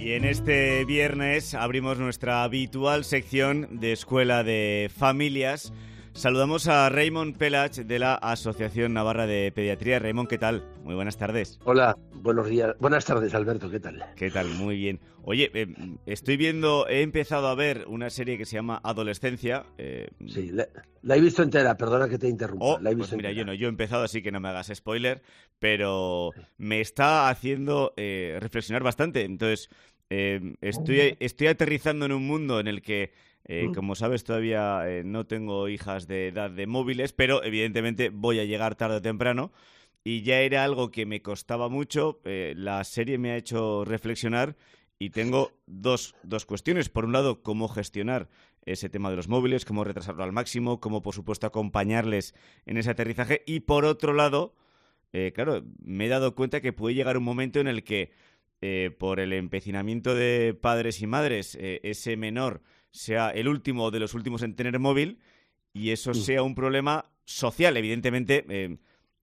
Y en este viernes abrimos nuestra habitual sección de Escuela de Familias. Saludamos a Raymond Pelach de la Asociación Navarra de Pediatría. Raymond, ¿qué tal? Muy buenas tardes. Hola, buenos días. Buenas tardes, Alberto, ¿qué tal? ¿Qué tal? Muy bien. Oye, he empezado a ver una serie que se llama Adolescencia. Sí, la he visto entera, perdona que te interrumpa. La he visto pues mira, entera. yo he empezado, así que no me hagas spoiler, pero me está haciendo reflexionar bastante. Entonces, estoy aterrizando en un mundo en el que como sabes, todavía no tengo hijas de edad de móviles, pero evidentemente voy a llegar tarde o temprano y ya era algo que me costaba mucho. La serie me ha hecho reflexionar y tengo dos cuestiones. Por un lado, cómo gestionar ese tema de los móviles, cómo retrasarlo al máximo, cómo, por supuesto, acompañarles en ese aterrizaje. Y por otro lado, claro, me he dado cuenta que puede llegar un momento en el que, por el empecinamiento de padres y madres, ese menor sea el último de los últimos en tener móvil y eso sea un problema social. Evidentemente,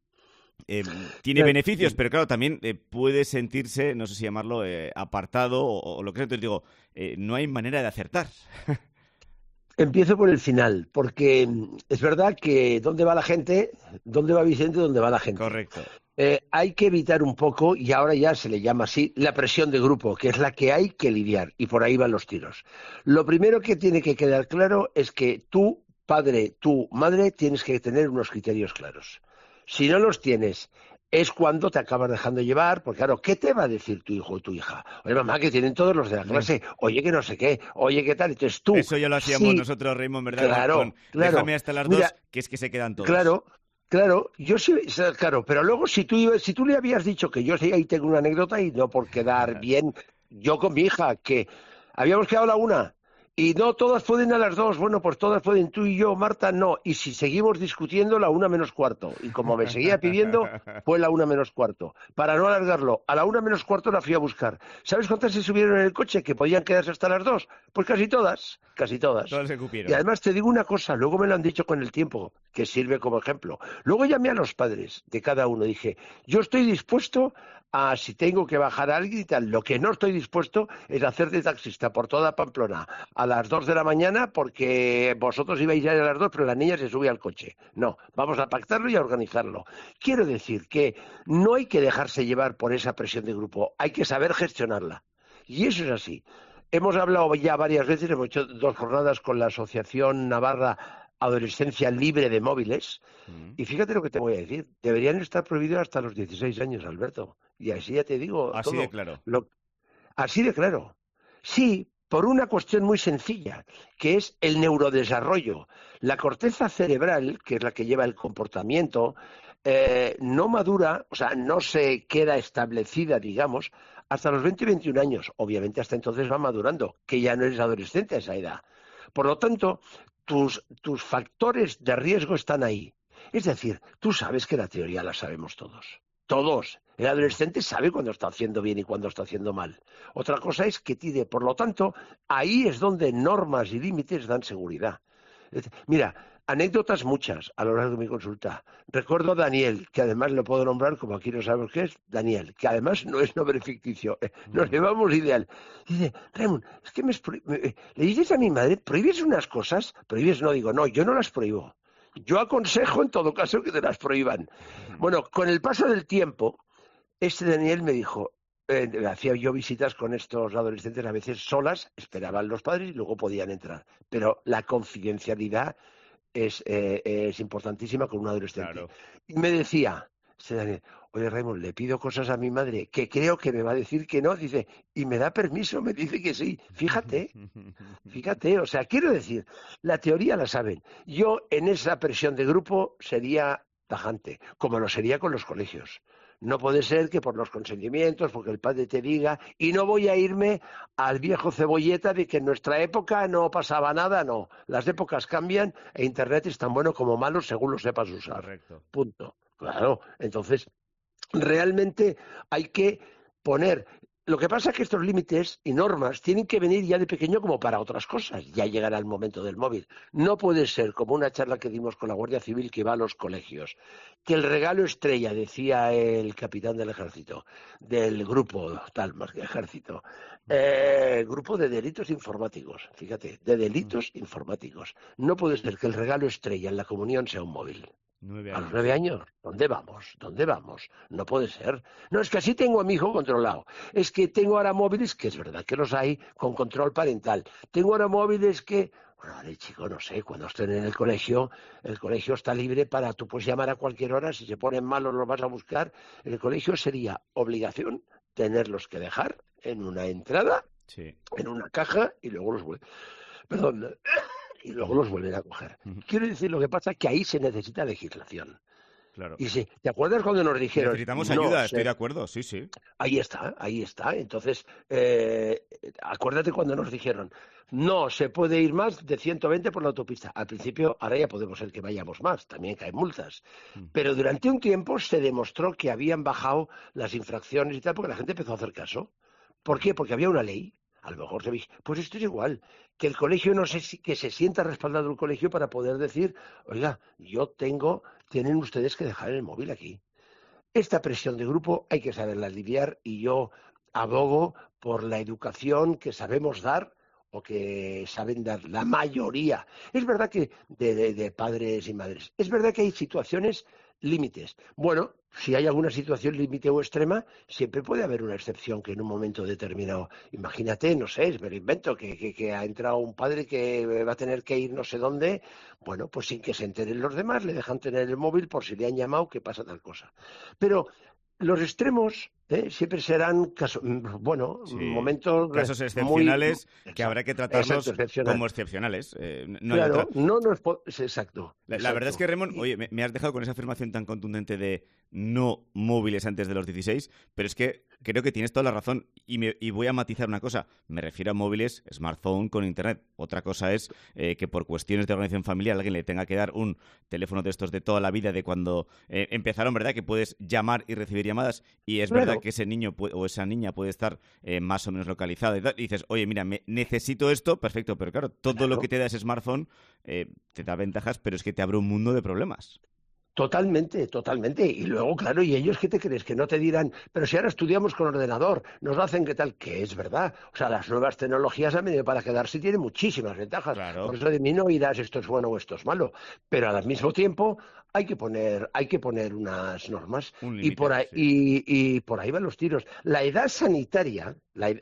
tiene beneficios, pero claro, también puede sentirse, no sé si llamarlo, apartado o lo que sea. Entonces digo, no hay manera de acertar. Empiezo por el final, porque es verdad que ¿dónde va la gente? ¿Dónde va Vicente? ¿Dónde va la gente? Correcto. Hay que evitar un poco, y ahora ya se le llama así, la presión de grupo, que es la que hay que lidiar, y por ahí van los tiros. Lo primero que tiene que quedar claro es que tú, padre, tú, madre, tienes que tener unos criterios claros. Si no los tienes, es cuando te acabas dejando llevar, porque claro, ¿qué te va a decir tu hijo o tu hija? Oye, mamá, que tienen todos los de la clase, oye, que no sé qué, oye, qué tal. Entonces tú, eso ya lo hacíamos sí, nosotros, Raymond, ¿verdad? claro, claro. Déjame hasta las Mira, 2, que es que se quedan todos. Claro, yo sí, claro, pero luego si tú le habías dicho que yo sí, ahí tengo una anécdota y no por quedar bien, yo con mi hija, que habíamos quedado a la 1 y no todas pueden a las 2, bueno, pues todas pueden, tú y yo, Marta, no, y si seguimos discutiendo, la 1 menos cuarto, y como me seguía pidiendo, fue la 1 menos cuarto, para no alargarlo, a la 1 menos cuarto la fui a buscar. ¿Sabes cuántas se subieron en el coche que podían quedarse hasta las 2? Pues casi todas. Todos se Y cupieron. además te digo una cosa, luego me lo han dicho con el tiempo, que sirve como ejemplo. Luego llamé a los padres de cada uno, dije, yo estoy dispuesto a, si tengo que bajar a alguien y tal, lo que no estoy dispuesto es hacer de taxista por toda Pamplona a las 2 de la mañana porque vosotros ibais a ir a las 2, pero la niña se sube al coche. No, vamos a pactarlo y a organizarlo. Quiero decir que no hay que dejarse llevar por esa presión de grupo, hay que saber gestionarla. Y eso es así. Hemos hablado ya varias veces, hemos hecho 2 jornadas con la Asociación Navarra Adolescencia Libre de Móviles, y fíjate lo que te voy a decir, deberían estar prohibidos hasta los 16 años, Alberto. Y así ya te digo Así de todo. claro. Así de claro. Sí, por una cuestión muy sencilla, que es el neurodesarrollo. La corteza cerebral, que es la que lleva el comportamiento, no madura, o sea, no se queda establecida, digamos, hasta los 20 y 21 años. Obviamente hasta entonces va madurando, que ya no eres adolescente a esa edad. Por lo tanto, tus factores de riesgo están ahí. Es decir, tú sabes que la teoría la sabemos todos. Todos. El adolescente sabe cuándo está haciendo bien y cuándo está haciendo mal. Otra cosa es que tire. Por lo tanto, ahí es donde normas y límites dan seguridad. Mira, anécdotas muchas a lo largo de mi consulta. Recuerdo a Daniel, que además lo puedo nombrar, como aquí no sabemos qué es, Daniel, que además no es nombre ficticio. Nos llevamos ideal. Dice, Raymond, es que le dices a mi madre, prohíbes unas cosas, prohíbes, no digo, no, yo no las prohíbo. Yo aconsejo, en todo caso, que te las prohíban. Bueno, con el paso del tiempo, este Daniel me dijo, hacía yo visitas con estos adolescentes a veces solas, esperaban los padres y luego podían entrar. Pero la confidencialidad es importantísima con un adolescente. Claro. Y me decía, este Daniel, oye Raymond, le pido cosas a mi madre que creo que me va a decir que no, dice, y me da permiso, me dice que sí. Fíjate, o sea, quiero decir, la teoría la saben. Yo en esa presión de grupo sería tajante, como lo sería con los colegios. No puede ser que por los consentimientos, porque el padre te diga, y no voy a irme al viejo cebolleta de que en nuestra época no pasaba nada, no. Las épocas cambian e Internet es tan bueno como malo según lo sepas usar. Correcto. Punto. Claro, entonces, realmente hay que poner Lo que pasa es que estos límites y normas tienen que venir ya de pequeño como para otras cosas. Ya llegará el momento del móvil. No puede ser como una charla que dimos con la Guardia Civil que va a los colegios. Que el regalo estrella, decía el capitán del ejército, del grupo tal, más que ejército, grupo de delitos informáticos. Fíjate, de delitos informáticos. No puede ser que el regalo estrella en la comunión sea un móvil. 9 A los años. 9 años, ¿dónde vamos? ¿Dónde vamos? No puede ser. No, es que así tengo a mi hijo controlado. Es que tengo ahora móviles, que es verdad que los hay, con control parental. Tengo ahora móviles que, bueno, vale, chico, no sé, cuando estén en el colegio está libre para, tú puedes llamar a cualquier hora, si se ponen malos los vas a buscar. En el colegio sería obligación tenerlos que dejar en una entrada, Sí. en una caja, y luego perdón, y luego los vuelven a coger. Quiero decir, lo que pasa es que ahí se necesita legislación. Claro. Y si, ¿te acuerdas cuando nos dijeron Necesitamos no ayuda, estoy de se... acuerdo, sí, sí. Ahí está, ahí está. Entonces, acuérdate cuando nos dijeron no se puede ir más de 120 por la autopista. Al principio, ahora ya podemos ser que vayamos más, también caen multas. Pero durante un tiempo se demostró que habían bajado las infracciones y tal, porque la gente empezó a hacer caso. ¿Por qué? Porque había una ley. A lo mejor se ve, pues esto es igual, que el colegio no sé si que se sienta respaldado el colegio para poder decir, oiga, tienen ustedes que dejar el móvil aquí. Esta presión de grupo hay que saberla aliviar y yo abogo por la educación que sabemos dar o que saben dar la mayoría. Es verdad que de padres y madres, es verdad que hay situaciones límites. Bueno, si hay alguna situación límite o extrema, siempre puede haber una excepción que en un momento determinado, imagínate, no sé, me lo invento, que ha entrado un padre que va a tener que ir no sé dónde, bueno, pues sin que se enteren los demás, le dejan tener el móvil por si le han llamado que pasa tal cosa. Pero los extremos siempre serán, Sí. momentos Casos muy... excepcionales que Exacto, habrá que exacto, tratarlos excepcional. como excepcionales. No hay Claro, otra. no nos... Exacto, La verdad es que, exacto. Raymond, oye, me has dejado con esa afirmación tan contundente de no móviles antes de los 16, pero es que creo que tienes toda la razón y voy a matizar una cosa. Me refiero a móviles, smartphone con internet. Otra cosa es que por cuestiones de organización familiar alguien le tenga que dar un teléfono de estos de toda la vida, de cuando empezaron, ¿verdad? Que puedes llamar y recibir llamadas y es verdad Claro, que ese niño o esa niña puede estar más o menos localizada y tal. Y dices, oye, mira, necesito esto, perfecto, pero claro, todo lo que claro. te da ese smartphone te da ventajas, pero es que te abre un mundo de problemas. Totalmente, totalmente. Y luego, claro, ¿y ellos qué te crees? Que no te dirán, pero si ahora estudiamos con ordenador, nos lo hacen qué tal, que es verdad. O sea, las nuevas tecnologías han venido para quedarse y tienen muchísimas ventajas. Por Claro, eso de mí no dirás esto es bueno o esto es malo. Pero al mismo tiempo hay que poner unas normas. un Y por límite, ahí, sí. y por ahí van los tiros. La edad sanitaria,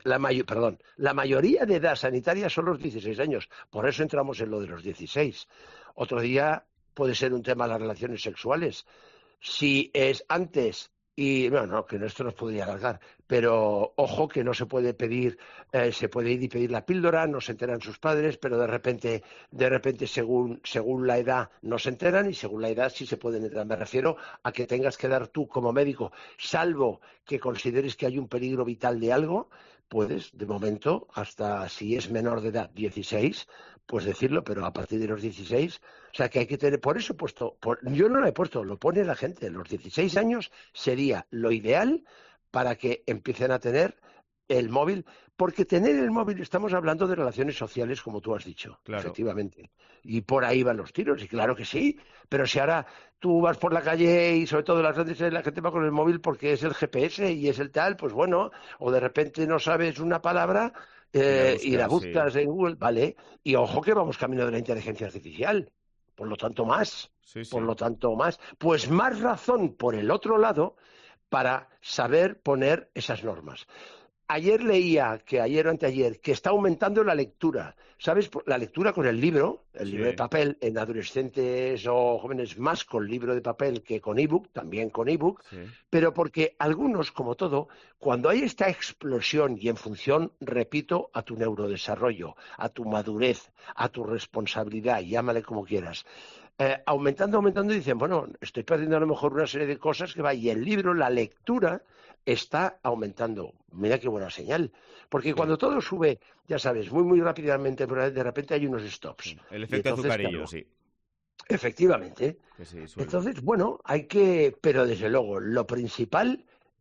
la mayoría de edad sanitaria son los 16 años. Por eso entramos en lo de los 16. Otro día puede ser un tema las relaciones sexuales. Si es antes, y bueno, no, que esto nos podría alargar, pero ojo que no se puede pedir, se puede ir y pedir la píldora, no se enteran sus padres, pero de repente según la edad no se enteran y según la edad sí se pueden enterar. Me refiero a que tengas que dar tú como médico, salvo que consideres que hay un peligro vital de algo, puedes, de momento, hasta si es menor de edad, 16, pues decirlo, pero a partir de los 16, o sea que hay que tener, por eso he puesto, yo no lo he puesto, lo pone la gente, los 16 años sería lo ideal para que empiecen a tener el móvil, porque tener el móvil estamos hablando de relaciones sociales, como tú has dicho, Claro. efectivamente, y por ahí van los tiros, y claro que sí, pero si ahora tú vas por la calle y sobre todo en las grandes la gente va con el móvil porque es el GPS y es el tal, pues bueno, o de repente no sabes una palabra Y la y la buscas, sí. buscas en Google, vale, y ojo que vamos camino de la inteligencia artificial, por lo tanto más, Sí, por sí. lo tanto más, pues más razón por el otro lado para saber poner esas normas. Ayer leía, que ayer o anteayer, que está aumentando la lectura. ¿Sabes? La lectura con el libro de Sí. papel, en adolescentes o jóvenes más con libro de papel que con ebook, también con ebook, Sí. pero porque algunos, como todo, cuando hay esta explosión y en función, repito, a tu neurodesarrollo, a tu madurez, a tu responsabilidad, llámale como quieras, aumentando, dicen, bueno, estoy perdiendo a lo mejor una serie de cosas que va, y el libro, la lectura, está aumentando. Mira qué buena señal. Porque Sí. cuando todo sube, ya sabes, muy, muy rápidamente, pero de repente hay unos stops. Sí. El Y efecto entonces, azucarillo, claro, sí. efectivamente. Que sí, suele. Entonces, bueno, pero desde luego, lo principal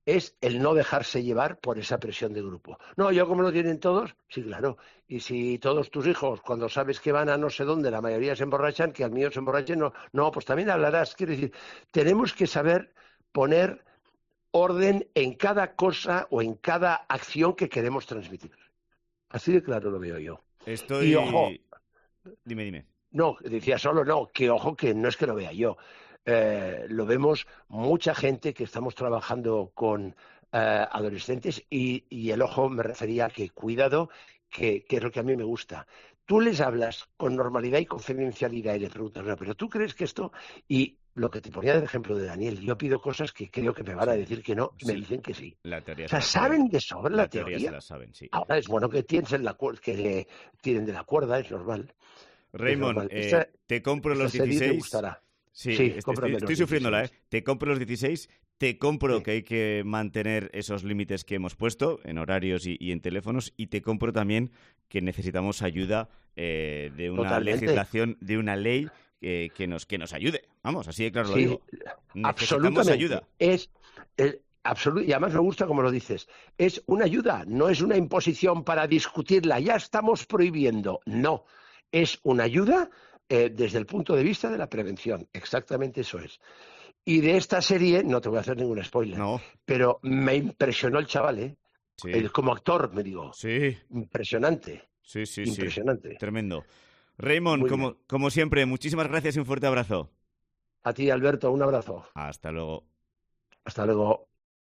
es el no dejarse llevar por esa presión de grupo. No, yo como lo tienen todos, sí, claro. Y si todos tus hijos, cuando sabes que van a no sé dónde, la mayoría se emborrachan, que al mío se emborrachen, no, pues también hablarás. Quiero decir, tenemos que saber poner orden en cada cosa o en cada acción que queremos transmitir. Así de claro lo veo yo. Y ojo, Dime. no, decía solo no, que ojo que no es que lo vea yo. Lo vemos mucha gente que estamos trabajando con adolescentes y el ojo me refería a que cuidado, que es lo que a mí me gusta. Tú les hablas con normalidad y confidencialidad y le preguntas, no, pero ¿tú crees que esto? Y lo que te ponía del ejemplo de Daniel, yo pido cosas que creo que me van a decir que no y me dicen que sí. La teoría, o sea, saben de sobra la teoría. Se la saben, sí. Ahora es bueno que tienen de la cuerda, es normal. Raymond, te compro los 16. Te gustará. Sí, estoy sufriéndola, ¿eh? Te compro los 16, te compro que hay que mantener esos límites que hemos puesto en horarios y en teléfonos, y te compro también que necesitamos ayuda de una legislación, de una ley que nos ayude. Vamos, así de claro lo digo. Necesitamos ayuda. Es absoluto, y además me gusta como lo dices. Es una ayuda, no es una imposición para discutirla. Ya estamos prohibiendo. No, es una ayuda desde el punto de vista de la prevención. Exactamente eso es. Y de esta serie, no te voy a hacer ningún spoiler, pero me impresionó el chaval, ¿eh? Sí. Como actor, me digo. Sí. Impresionante. Sí. Impresionante. Tremendo. Raymond, como siempre, muchísimas gracias y un fuerte abrazo. A ti, Alberto, un abrazo. Hasta luego. Hasta luego.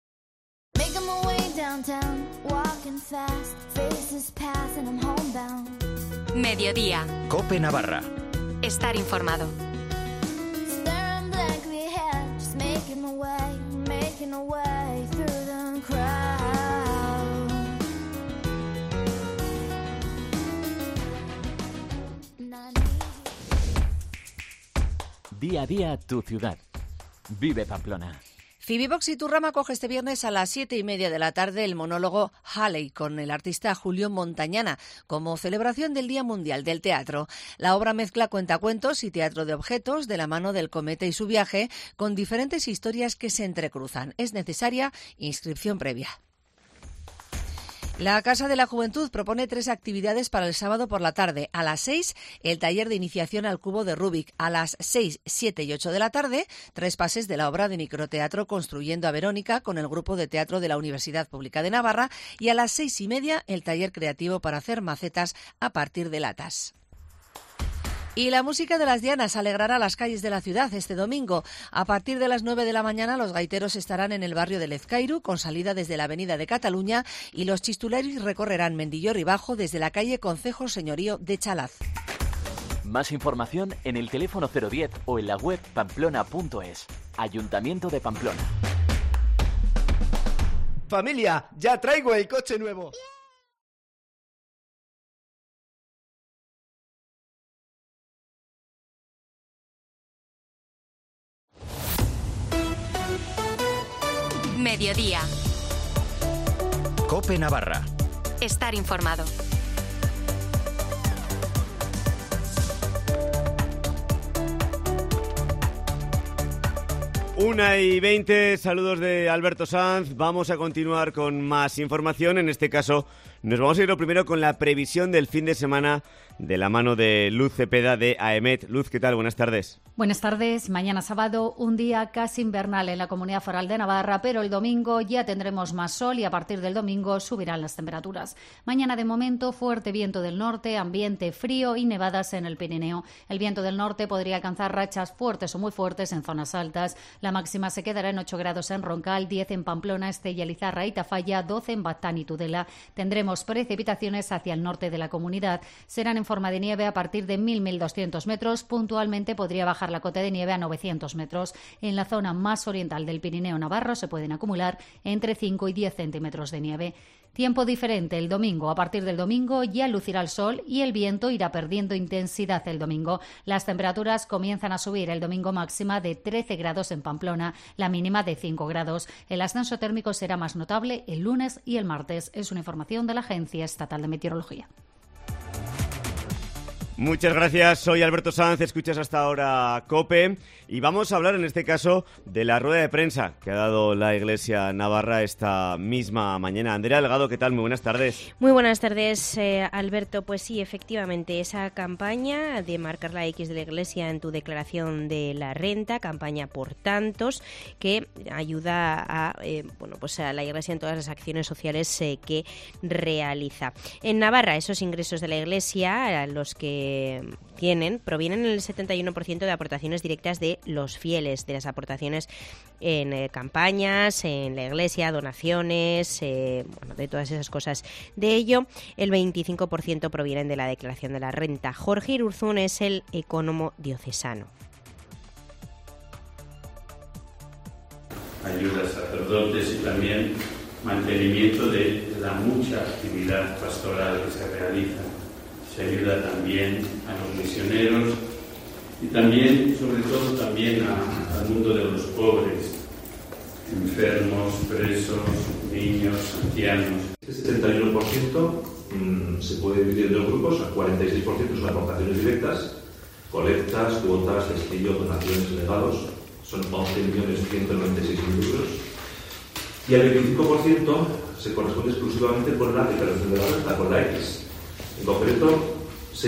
Mediodía. COPE Navarra. Estar informado. Día a día tu ciudad. Vive Pamplona. Fibivox y Turrama coge este viernes a las 7:30 de la tarde el monólogo Halley con el artista Julio Montañana como celebración del Día Mundial del Teatro. La obra mezcla cuentacuentos y teatro de objetos de la mano del cometa y su viaje con diferentes historias que se entrecruzan. Es necesaria inscripción previa. La Casa de la Juventud propone 3 actividades para el sábado por la tarde. A las 6, el taller de iniciación al cubo de Rubik. A las 6, 7 y 8 de la tarde, 3 pases de la obra de microteatro Construyendo a Verónica con el grupo de teatro de la Universidad Pública de Navarra. Y a las 6:30, el taller creativo para hacer macetas a partir de latas. Y la música de las Dianas alegrará las calles de la ciudad este domingo. A partir de las 9 de la mañana los gaiteros estarán en el barrio de Lezcairu con salida desde la avenida de Cataluña y los chistuleris recorrerán Mendillor y Bajo desde la calle Concejo Señorío de Chalaz. Más información en el teléfono 010 o en la web pamplona.es. Ayuntamiento de Pamplona. Familia, ya traigo el coche nuevo. Mediodía. COPE Navarra. Estar informado. 1:20, saludos de Alberto Sanz. Vamos a continuar con más información. En este caso, nos vamos a ir lo primero con la previsión del fin de semana de la mano de Luz Cepeda de AEMET. Luz, ¿qué tal? Buenas tardes. Buenas tardes. Mañana sábado, un día casi invernal en la Comunidad Foral de Navarra, pero el domingo ya tendremos más sol y a partir del domingo subirán las temperaturas. Mañana, de momento, fuerte viento del norte, ambiente frío y nevadas en el Pirineo. El viento del norte podría alcanzar rachas fuertes o muy fuertes en zonas altas. La máxima se quedará en 8 grados en Roncal, 10 en Pamplona, Estella, Lizarra y Tafalla, 12 en Batán y Tudela. Tendremos precipitaciones hacia el norte de la comunidad. Serán en forma de nieve a partir de 1.200 metros. Puntualmente podría bajar la cota de nieve a 900 metros. En la zona más oriental del Pirineo navarro se pueden acumular entre 5 y 10 centímetros de nieve. Tiempo diferente el domingo. A partir del domingo ya lucirá el sol y el viento irá perdiendo intensidad el domingo. Las temperaturas comienzan a subir el domingo, máxima de 13 grados en Pamplona, la mínima de 5 grados. El ascenso térmico será más notable el lunes y el martes. Es una información de la Agencia Estatal de Meteorología. Muchas gracias, soy Alberto Sanz, escuchas hasta ahora COPE y vamos a hablar en este caso de la rueda de prensa que ha dado la Iglesia navarra esta misma mañana. Andrea Delgado, ¿qué tal? Muy buenas tardes. Muy buenas tardes, Alberto. Pues sí, efectivamente, esa campaña de marcar la X de la Iglesia en tu declaración de la renta, campaña por tantos, que ayuda a, pues a la Iglesia en todas las acciones sociales que realiza. En Navarra, esos ingresos de la Iglesia, los que provienen en el 71% de aportaciones directas de los fieles, de las aportaciones en campañas, en la Iglesia, donaciones, de todas esas cosas. De ello, el 25% provienen de la declaración de la renta. Jorge Irurzún es el ecónomo diocesano. Ayuda a sacerdotes y también mantenimiento de la mucha actividad pastoral que se realiza. Se ayuda también a los misioneros y también, sobre todo, también al mundo de los pobres, enfermos, presos, niños, ancianos. Este 71% se puede dividir en dos grupos, el 46% son aportaciones directas, colectas, cuotas, destillo, donaciones, legados, son 11.196.000 euros, y el 25% se corresponde exclusivamente con la declaración de la renta, con la X. En concreto,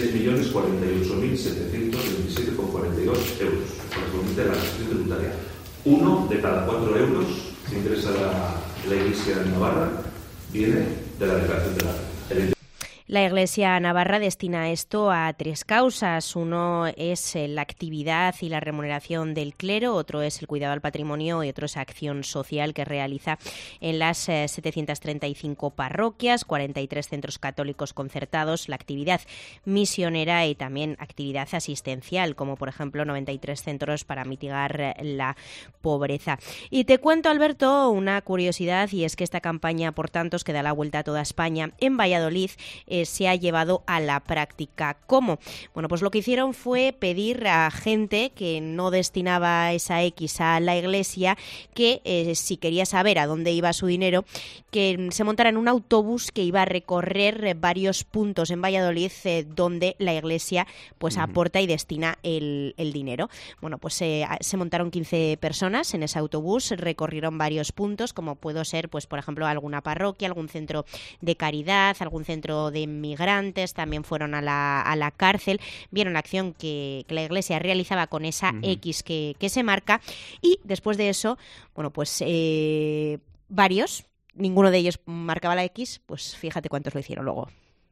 6.047.727,42 euros, correspondiente a la gestión tributaria. 1 de cada 4 euros que ingresa la Iglesia en Navarra viene de la declaración de la renta. La Iglesia navarra destina esto a 3 causas. Uno es la actividad y la remuneración del clero, otro es el cuidado al patrimonio y otro es acción social que realiza en las 735 parroquias, 43 centros católicos concertados, la actividad misionera y también actividad asistencial, como por ejemplo 93 centros para mitigar la pobreza. Y te cuento, Alberto, una curiosidad, y es que esta campaña por tantos, que da la vuelta a toda España, en Valladolid se ha llevado a la práctica. ¿Cómo? Bueno, pues lo que hicieron fue pedir a gente que no destinaba esa X a la Iglesia que si quería saber a dónde iba su dinero, que se montara en un autobús que iba a recorrer varios puntos en Valladolid donde la Iglesia pues aporta y destina el dinero. Bueno, pues se montaron 15 personas en ese autobús, recorrieron varios puntos, como pudo ser, pues por ejemplo, alguna parroquia, algún centro de caridad, algún centro de migrantes, también fueron a la cárcel, vieron la acción que la Iglesia realizaba con esa X que se marca, y después de eso, bueno, pues varios, ninguno de ellos marcaba la X, pues fíjate cuántos lo hicieron luego.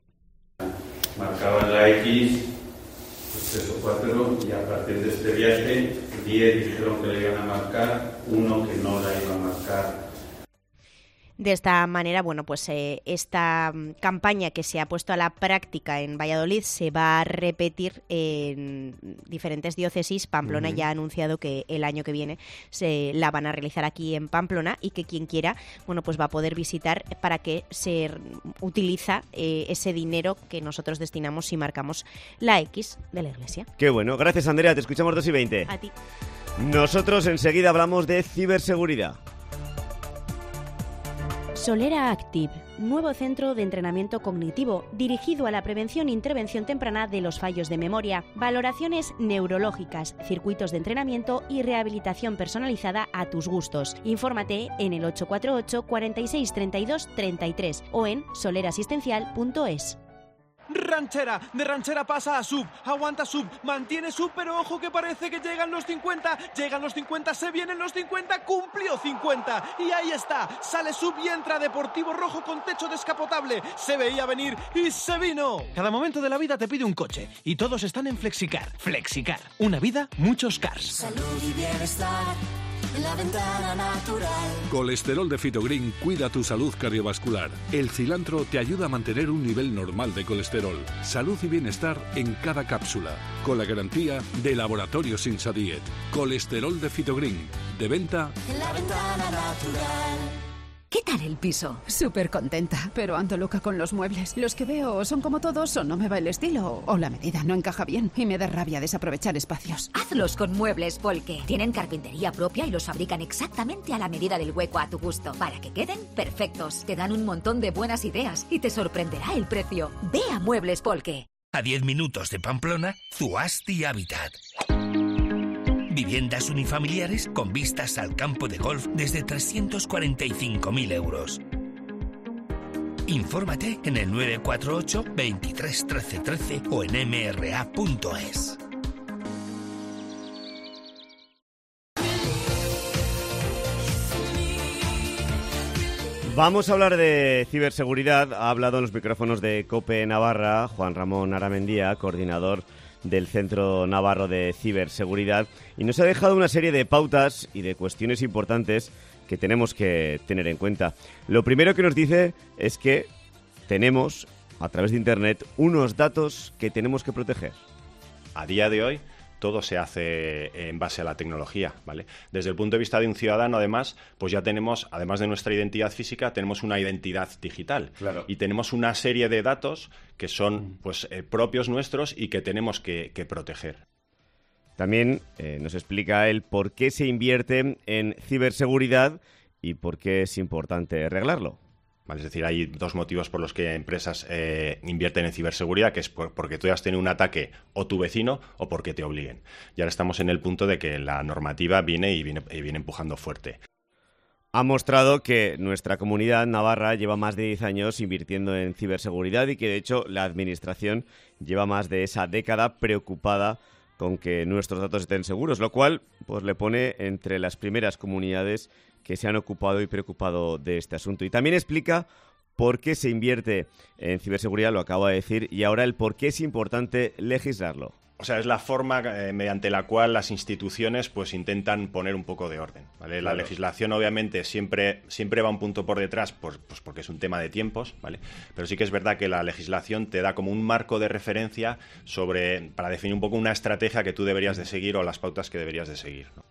Marcaban la X, pues 3 o 4, y a partir de este viaje, 10 dijeron que le iban a marcar, 1 que no la iba a marcar. De esta manera, bueno, pues esta campaña que se ha puesto a la práctica en Valladolid se va a repetir en diferentes diócesis. Pamplona ya ha anunciado que el año que viene se la van a realizar aquí en Pamplona, y que quien quiera, bueno, pues va a poder visitar para qué se utiliza ese dinero que nosotros destinamos si marcamos la X de la Iglesia. Qué bueno. Gracias, Andrea. Te escuchamos 2:20. A ti. Nosotros enseguida hablamos de ciberseguridad. Solera Active, nuevo centro de entrenamiento cognitivo dirigido a la prevención e intervención temprana de los fallos de memoria, valoraciones neurológicas, circuitos de entrenamiento y rehabilitación personalizada a tus gustos. Infórmate en el 848 46 32 33 o en solerasistencial.es. Ranchera, de ranchera pasa a sub, aguanta sub, mantiene sub, pero ojo que parece que llegan los 50, se vienen los 50, cumplió 50, y ahí está, sale sub y entra Deportivo Rojo con techo descapotable, se veía venir y se vino. Cada momento de la vida te pide un coche, y todos están en Flexicar. Flexicar, una vida, muchos cars. Salud y bienestar. La Ventana Natural. Colesterol de Fitogreen cuida tu salud cardiovascular. El cilantro te ayuda a mantener un nivel normal de colesterol. Salud y bienestar en cada cápsula. Con la garantía de Laboratorios Insadiet. Colesterol de Fitogreen. De venta en La Ventana Natural. ¿Qué tal el piso? Súper contenta, pero ando loca con los muebles. Los que veo son como todos, o no me va el estilo, o la medida no encaja bien y me da rabia desaprovechar espacios. Hazlos con Muebles Polke. Tienen carpintería propia y los fabrican exactamente a la medida del hueco a tu gusto, para que queden perfectos. Te dan un montón de buenas ideas y te sorprenderá el precio. Ve a Muebles Polke. A 10 minutos de Pamplona, Zuasti Habitat. Viviendas unifamiliares con vistas al campo de golf desde 345.000 euros. Infórmate en el 948 23 13 13 o en mra.es. Vamos a hablar de ciberseguridad. Ha hablado en los micrófonos de COPE Navarra Juan Ramón Aramendía, coordinador del Centro Navarro de Ciberseguridad, y nos ha dejado una serie de pautas y de cuestiones importantes que tenemos que tener en cuenta. Lo primero que nos dice es que tenemos, a través de Internet, unos datos que tenemos que proteger. A día de hoy, todo se hace en base a la tecnología, ¿vale? Desde el punto de vista de un ciudadano, además, pues ya tenemos, además de nuestra identidad física, tenemos una identidad digital. Claro. Y tenemos una serie de datos que son pues propios nuestros y que tenemos que proteger. También nos explica el por qué se invierte en ciberseguridad y por qué es importante arreglarlo. Vale, es decir, hay dos motivos por los que empresas invierten en ciberseguridad, que es porque tú has tenido un ataque o tu vecino o porque te obliguen. Y ahora estamos en el punto de que la normativa viene empujando fuerte. Ha mostrado que nuestra comunidad navarra lleva más de 10 años invirtiendo en ciberseguridad y que, de hecho, la Administración lleva más de esa década preocupada con que nuestros datos estén seguros, lo cual pues le pone entre las primeras comunidades que se han ocupado y preocupado de este asunto. Y también explica por qué se invierte en ciberseguridad, lo acabo de decir, y ahora el por qué es importante legislarlo. O sea, es la forma mediante la cual las instituciones pues intentan poner un poco de orden, ¿vale? Claro. La legislación obviamente siempre va un punto por detrás, pues porque es un tema de tiempos, ¿vale? Pero sí que es verdad que la legislación te da como un marco de referencia para definir un poco una estrategia que tú deberías de seguir o las pautas que deberías de seguir, ¿no?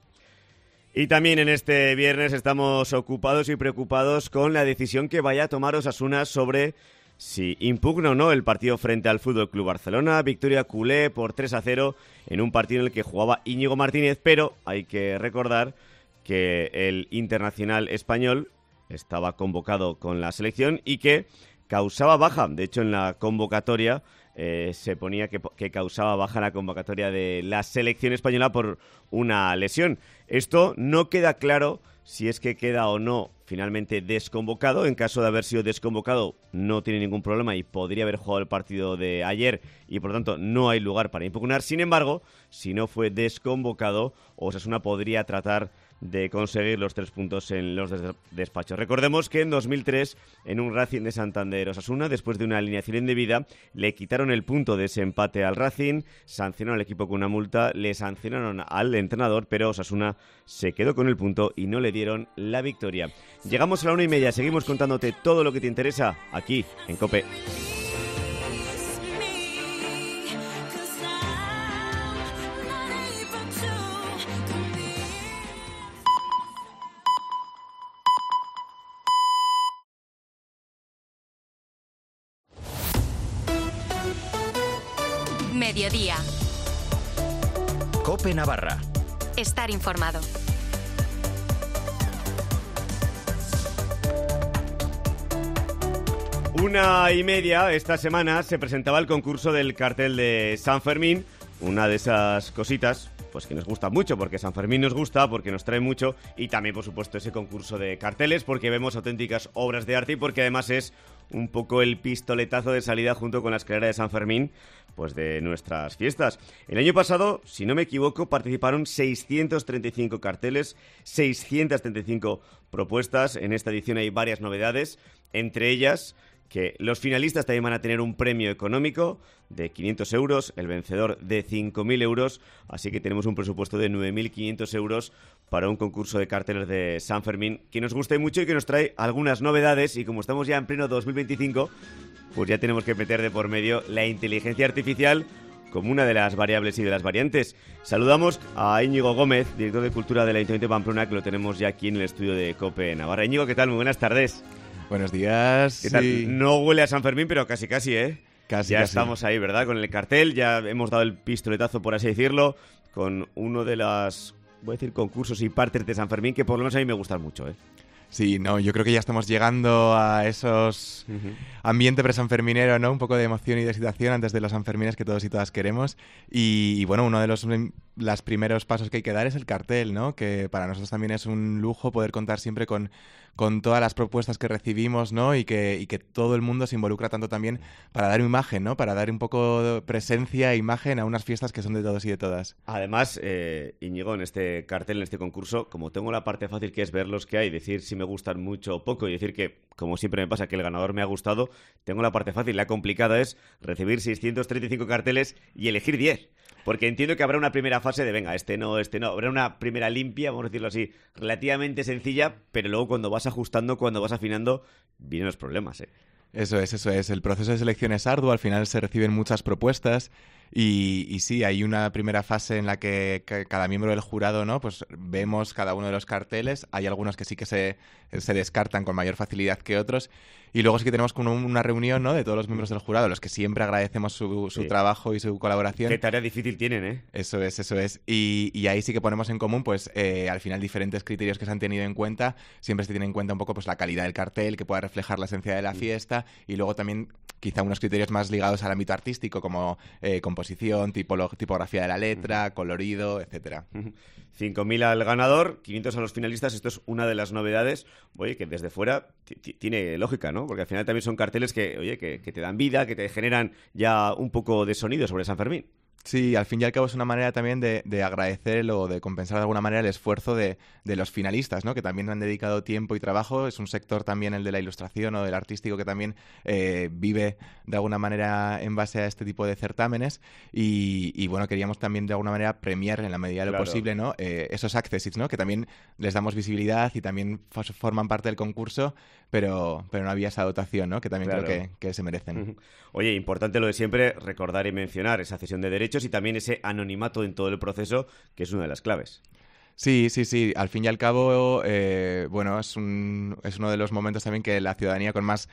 Y también en este viernes estamos ocupados y preocupados con la decisión que vaya a tomar Osasuna sobre si impugna o no el partido frente al Fútbol Club Barcelona. Victoria culé por 3-0 en un partido en el que jugaba Íñigo Martínez, pero hay que recordar que el internacional español estaba convocado con la selección y que causaba baja. De hecho, en la convocatoria se ponía que causaba baja la convocatoria de la selección española por una lesión. Esto no queda claro si es que queda o no finalmente desconvocado. En caso de haber sido desconvocado, no tiene ningún problema y podría haber jugado el partido de ayer y, por tanto, no hay lugar para impugnar. Sin embargo, si no fue desconvocado, Osasuna podría tratar de conseguir los 3 puntos en los despachos. Recordemos que en 2003, en un Racing de Santander Osasuna, después de una alineación indebida, le quitaron el punto de ese empate al Racing, sancionaron al equipo con una multa, le sancionaron al entrenador, pero Osasuna se quedó con el punto y no le dieron la victoria. Llegamos a la 1:30, seguimos contándote todo lo que te interesa aquí en COPE. Mediodía. COPE Navarra. Estar informado. Una y media, esta semana se presentaba el concurso del cartel de San Fermín, una de esas cositas pues que nos gusta mucho, porque San Fermín nos gusta, porque nos trae mucho, y también, por supuesto, ese concurso de carteles, porque vemos auténticas obras de arte y porque además es un poco el pistoletazo de salida junto con la escalera de San Fermín, pues de nuestras fiestas. El año pasado, si no me equivoco, participaron 635 carteles, 635 propuestas. En esta edición hay varias novedades, entre ellas que los finalistas también van a tener un premio económico de 500 euros, el vencedor de 5.000 euros, así que tenemos un presupuesto de 9.500 euros para un concurso de carteles de San Fermín que nos gusta mucho y que nos trae algunas novedades, y como estamos ya en pleno 2025, pues ya tenemos que meter de por medio la inteligencia artificial como una de las variables y de las variantes. Saludamos a Íñigo Gómez, director de Cultura del Ayuntamiento de Pamplona, que lo tenemos ya aquí en el estudio de COPE Navarra. Íñigo, ¿qué tal? Muy buenas tardes. Buenos días. ¿Qué tal? Sí. No huele a San Fermín, pero casi, ¿eh? Casi. Estamos ahí, ¿verdad? Con el cartel, ya hemos dado el pistoletazo, por así decirlo, con uno de las, voy a decir, concursos y partes de San Fermín que por lo menos a mí me gustan mucho, ¿eh? Sí, no, yo creo que ya estamos llegando a esos ambiente presanferminero, ¿no? Un poco de emoción y de excitación antes de los Sanfermines que todos y todas queremos. Y bueno, uno de los primeros pasos que hay que dar es el cartel, ¿no? Que para nosotros también es un lujo poder contar siempre con todas las propuestas que recibimos, ¿no? Y que todo el mundo se involucra tanto también para dar imagen, ¿no? Para dar un poco de presencia e imagen a unas fiestas que son de todos y de todas. Además, Íñigo, en este cartel, en este concurso, como tengo la parte fácil que es ver los que hay, decir si me gustan mucho o poco y decir que, como siempre me pasa, que el ganador me ha gustado, tengo la parte fácil. La complicada es recibir 635 carteles y elegir 10. Porque entiendo que habrá una primera fase de, venga, este no. Habrá una primera limpia, vamos a decirlo así, relativamente sencilla, pero luego cuando vas ajustando, cuando vas afinando, vienen los problemas, ¿eh? Eso es. El proceso de selección es arduo, al final se reciben muchas propuestas y sí, hay una primera fase en la que cada miembro del jurado, ¿no? Pues vemos cada uno de los carteles, hay algunos que sí que se descartan con mayor facilidad que otros y luego sí que tenemos como una reunión, ¿no? De todos los miembros del jurado, los que siempre agradecemos su trabajo y su colaboración. Qué tarea difícil tienen, ¿eh? Eso es. Y ahí sí que ponemos en común, pues, al final diferentes criterios que se han tenido en cuenta. Siempre se tiene en cuenta un poco pues la calidad del cartel, que pueda reflejar la esencia de la fiesta y luego también quizá unos criterios más ligados al ámbito artístico como composición, tipografía de la letra, colorido, etcétera. 5.000 al ganador, 500 a los finalistas. Esto es una de las novedades, oye, que desde fuera tiene lógica, ¿no? Porque al final también son carteles que te dan vida, que te generan ya un poco de sonido sobre San Fermín. Sí, al fin y al cabo es una manera también de agradecer o de compensar de alguna manera el esfuerzo de los finalistas, ¿no? Que también han dedicado tiempo y trabajo. Es un sector también el de la ilustración o del artístico que también vive de alguna manera en base a este tipo de certámenes y bueno, queríamos también de alguna manera premiar en la medida de lo posible, ¿no? Esos accessits, ¿no? Que también les damos visibilidad y también forman parte del concurso, pero no había esa dotación, ¿no? Que también creo que se merecen. Oye, importante lo de siempre, recordar y mencionar esa cesión de derechos y también ese anonimato en todo el proceso, que es una de las claves. Sí. Al fin y al cabo, bueno, es uno de los momentos también que la ciudadanía con más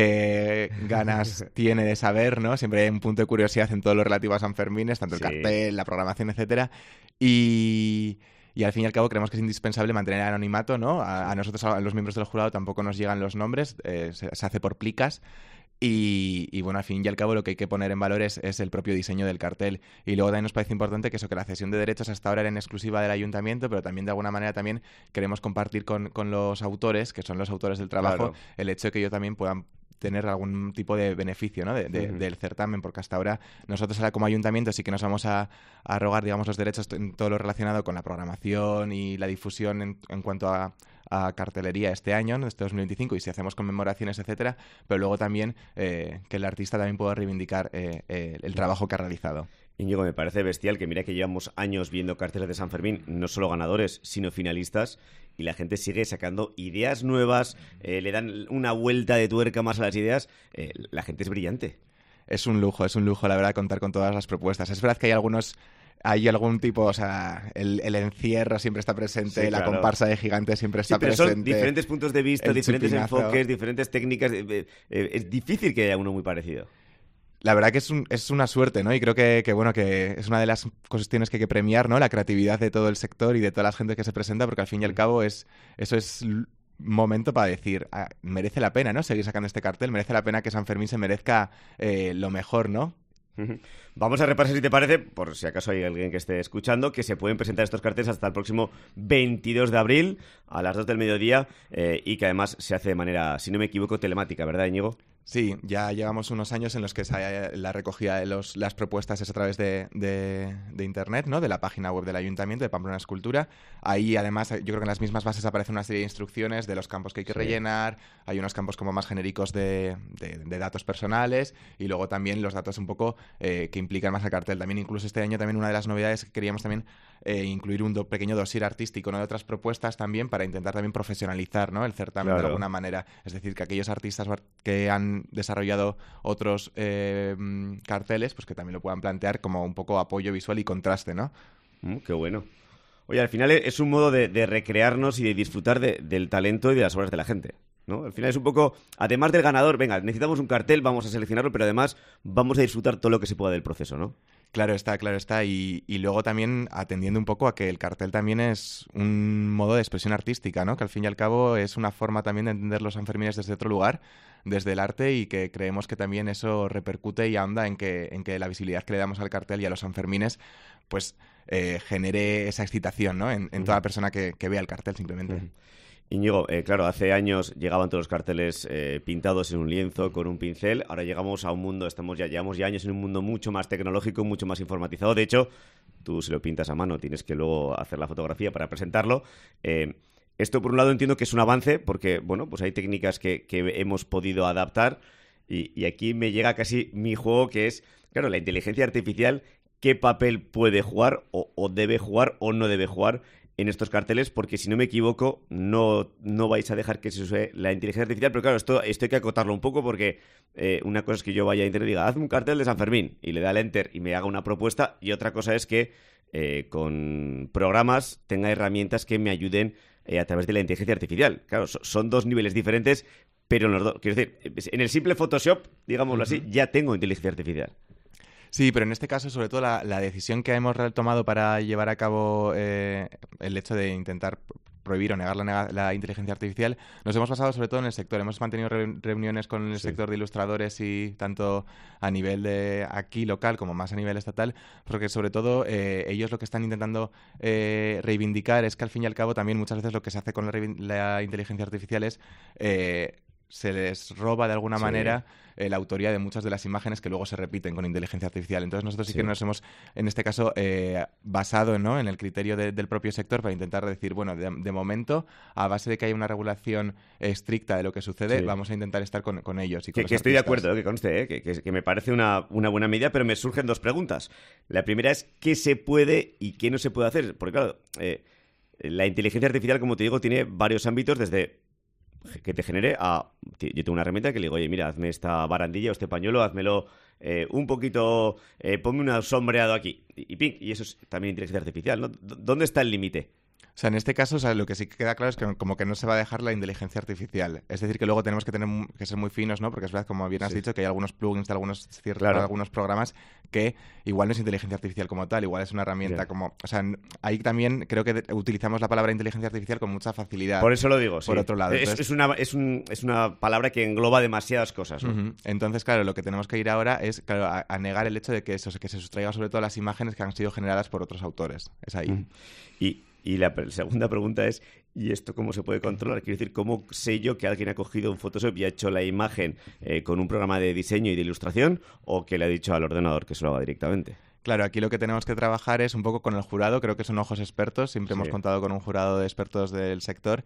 ganas tiene de saber, ¿no? Siempre hay un punto de curiosidad en todo lo relativo a San Fermines, tanto el cartel, la programación, etcétera. Y al fin y al cabo creemos que es indispensable mantener el anonimato, ¿no? A nosotros, a los miembros del jurado, tampoco nos llegan los nombres, se hace por plicas. Y bueno, al fin y al cabo lo que hay que poner en valor es el propio diseño del cartel. Y luego también nos parece importante que la cesión de derechos hasta ahora era en exclusiva del ayuntamiento, pero también de alguna manera también queremos compartir con los autores, que son los autores del trabajo, el hecho de que ellos también puedan tener algún tipo de beneficio, ¿no? del certamen, porque hasta ahora nosotros ahora como ayuntamiento sí que nos vamos a rogar, digamos, los derechos en todo lo relacionado con la programación y la difusión en cuanto a cartelería este año, ¿no? Este 2025, y si hacemos conmemoraciones, etcétera, pero luego también que el artista también pueda reivindicar el trabajo que ha realizado. Íñigo, me parece bestial que mira que llevamos años viendo carteles de San Fermín, no solo ganadores, sino finalistas, y la gente sigue sacando ideas nuevas, le dan una vuelta de tuerca más a las ideas. La gente es brillante. Es un lujo, la verdad, contar con todas las propuestas. Es verdad que hay algún tipo, o sea, el encierro siempre está presente, la comparsa de gigantes siempre está presente. Son diferentes puntos de vista, diferentes enfoques, diferentes técnicas. Es difícil que haya uno muy parecido. La verdad que es una suerte, ¿no? Y creo que es una de las cuestiones que hay que premiar, ¿no? La creatividad de todo el sector y de toda la gente que se presenta, porque al fin y al cabo eso es momento para decir, merece la pena, ¿no? Seguir sacando este cartel, merece la pena que San Fermín se merezca lo mejor, ¿no? Vamos a repasar, si te parece, por si acaso hay alguien que esté escuchando, que se pueden presentar estos carteles hasta el próximo 22 de abril a las 2 del mediodía y que además se hace de manera, si no me equivoco, telemática, ¿verdad, Íñigo? Sí, ya llevamos unos años en los que la recogida de las propuestas es a través de Internet, ¿no? De la página web del Ayuntamiento de Pamplona Escultura. Ahí, además, yo creo que en las mismas bases aparece una serie de instrucciones de los campos que hay que rellenar. Hay unos campos como más genéricos de datos personales y luego también los datos un poco que implican más al cartel. También incluso este año también una de las novedades que queríamos también incluir un pequeño dossier artístico, ¿no? De otras propuestas también para intentar también profesionalizar, ¿no? El certamen de alguna manera. Es decir, que aquellos artistas que han desarrollado otros carteles, pues que también lo puedan plantear como un poco apoyo visual y contraste, ¿no? Qué bueno. Oye, al final es un modo de recrearnos y de disfrutar del talento y de las obras de la gente, ¿no? Al final es un poco, además del ganador, venga, necesitamos un cartel, vamos a seleccionarlo, pero además vamos a disfrutar todo lo que se pueda del proceso, ¿no? Claro está. Y luego también atendiendo un poco a que el cartel también es un modo de expresión artística, ¿no? Que al fin y al cabo es una forma también de entender los Sanfermines desde otro lugar, desde el arte, y que creemos que también eso repercute y ahonda en que la visibilidad que le damos al cartel y a los Sanfermines pues genere esa excitación, ¿no? En toda persona que vea el cartel simplemente. Íñigo, claro, hace años llegaban todos los carteles pintados en un lienzo con un pincel. Ahora llegamos a un mundo, llevamos ya años en un mundo mucho más tecnológico, mucho más informatizado. De hecho, tú si lo pintas a mano tienes que luego hacer la fotografía para presentarlo. Esto, por un lado, entiendo que es un avance porque, bueno, pues hay técnicas que hemos podido adaptar y aquí me llega casi mi juego, que es, claro, la inteligencia artificial, qué papel puede jugar o debe jugar o no debe jugar en estos carteles, porque si no me equivoco no vais a dejar que se use la inteligencia artificial, pero claro, esto hay que acotarlo un poco porque una cosa es que yo vaya a internet y diga, hazme un cartel de San Fermín y le da al enter y me haga una propuesta, y otra cosa es que con programas tenga herramientas que me ayuden a través de la inteligencia artificial. Claro, son dos niveles diferentes, pero en los dos, quiero decir, en el simple Photoshop, digámoslo así, ya tengo inteligencia artificial. Sí, pero en este caso, sobre todo, la decisión que hemos tomado para llevar a cabo el hecho de intentar prohibir o negar la inteligencia artificial, nos hemos basado sobre todo en el sector. Hemos mantenido reuniones con el sector de ilustradores, y tanto a nivel de aquí local como más a nivel estatal, porque sobre todo ellos lo que están intentando reivindicar es que al fin y al cabo también muchas veces lo que se hace con la inteligencia artificial es se les roba de alguna manera la autoría de muchas de las imágenes que luego se repiten con inteligencia artificial. Entonces nosotros sí que nos hemos, en este caso, basado, ¿no?, en el criterio del propio sector para intentar decir, bueno, de momento, a base de que haya una regulación estricta de lo que sucede, vamos a intentar estar con ellos. Y con que estoy de acuerdo, que conste, que me parece una buena medida, pero me surgen dos preguntas. La primera es qué se puede y qué no se puede hacer. Porque claro, la inteligencia artificial, como te digo, tiene varios ámbitos, desde que te genere yo tengo una herramienta que le digo, oye, mira, hazme esta barandilla o este pañuelo, házmelo un poquito, ponme un sombreado aquí, y ping, y eso es también inteligencia artificial, ¿no? ¿Dónde está el límite? O sea, en este caso, o sea, lo que sí que queda claro es que como que no se va a dejar la inteligencia artificial. Es decir, que luego tenemos que ser muy finos, ¿no? Porque es verdad, como bien has dicho, que hay algunos plugins de algunos programas que igual no es inteligencia artificial como tal, igual es una herramienta como... O sea, ahí también creo que utilizamos la palabra inteligencia artificial con mucha facilidad. Por eso lo digo, por otro lado. Entonces, es una palabra que engloba demasiadas cosas, ¿no? Entonces, claro, lo que tenemos que ir ahora es, claro, a negar el hecho de que se sustraiga sobre todo las imágenes que han sido generadas por otros autores. Es ahí. Y la segunda pregunta es, ¿y esto cómo se puede controlar? Quiero decir, ¿cómo sé yo que alguien ha cogido un Photoshop y ha hecho la imagen con un programa de diseño y de ilustración, o que le ha dicho al ordenador que se lo haga directamente? Claro, aquí lo que tenemos que trabajar es un poco con el jurado. Creo que son ojos expertos. Siempre hemos contado con un jurado de expertos del sector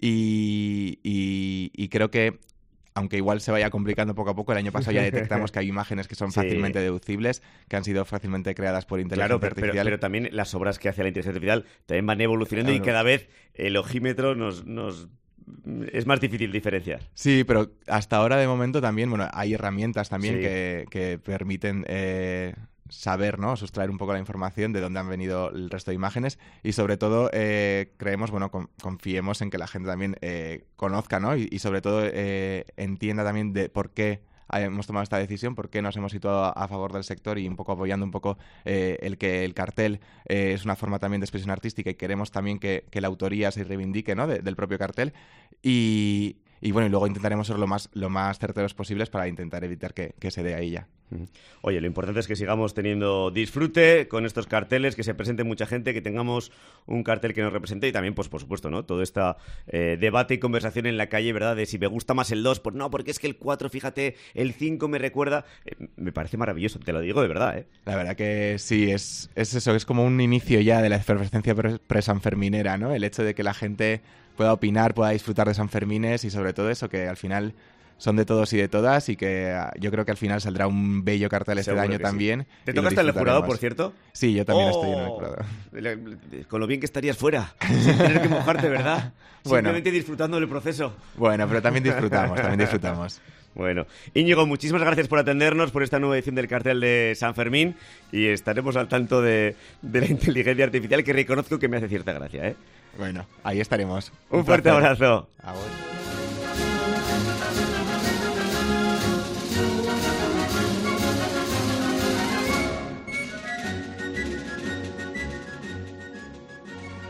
y creo que, aunque igual se vaya complicando poco a poco, el año pasado ya detectamos que hay imágenes que son fácilmente deducibles, que han sido fácilmente creadas por inteligencia artificial. Pero también las obras que hace la inteligencia artificial también van evolucionando, y cada vez el ojímetro es más difícil diferenciar. Sí, pero hasta ahora, de momento, también, bueno, hay herramientas también que permiten saber, ¿no?, sustraer un poco la información de dónde han venido el resto de imágenes, y sobre todo creemos, bueno, confiemos en que la gente también conozca, ¿no?, y sobre todo entienda también de por qué hemos tomado esta decisión, por qué nos hemos situado a favor del sector, y un poco apoyando un poco el que el cartel es una forma también de expresión artística, y queremos también que la autoría se reivindique, ¿no?, del propio cartel, y bueno, y luego intentaremos ser lo más certeros posibles para intentar evitar que se dé ahí ya. Oye, lo importante es que sigamos teniendo disfrute con estos carteles, que se presente mucha gente, que tengamos un cartel que nos represente, y también, pues por supuesto, ¿no?, todo este debate y conversación en la calle, ¿verdad?, de si me gusta más el 2, pues no, porque es que el 4, fíjate, el 5 me recuerda. Me parece maravilloso, te lo digo de verdad, ¿eh? La verdad que sí, es eso, es como un inicio ya de la efervescencia pre-sanferminera, ¿no?, el hecho de que la gente pueda opinar, pueda disfrutar de Sanfermines, y sobre todo eso, que al final son de todos y de todas, y que yo creo que al final saldrá un bello cartel este año también. Sí. ¿Te toca estar en el jurado, por cierto? Sí, yo también estoy en el jurado. Con lo bien que estarías fuera, sin tener que mojarte, ¿verdad? Simplemente disfrutando del proceso. Bueno, pero también disfrutamos. Bueno, Íñigo, muchísimas gracias por atendernos, por esta nueva edición del cartel de San Fermín, y estaremos al tanto de la inteligencia artificial, que reconozco que me hace cierta gracia, ¿eh? Bueno, ahí estaremos. Un fuerte abrazo.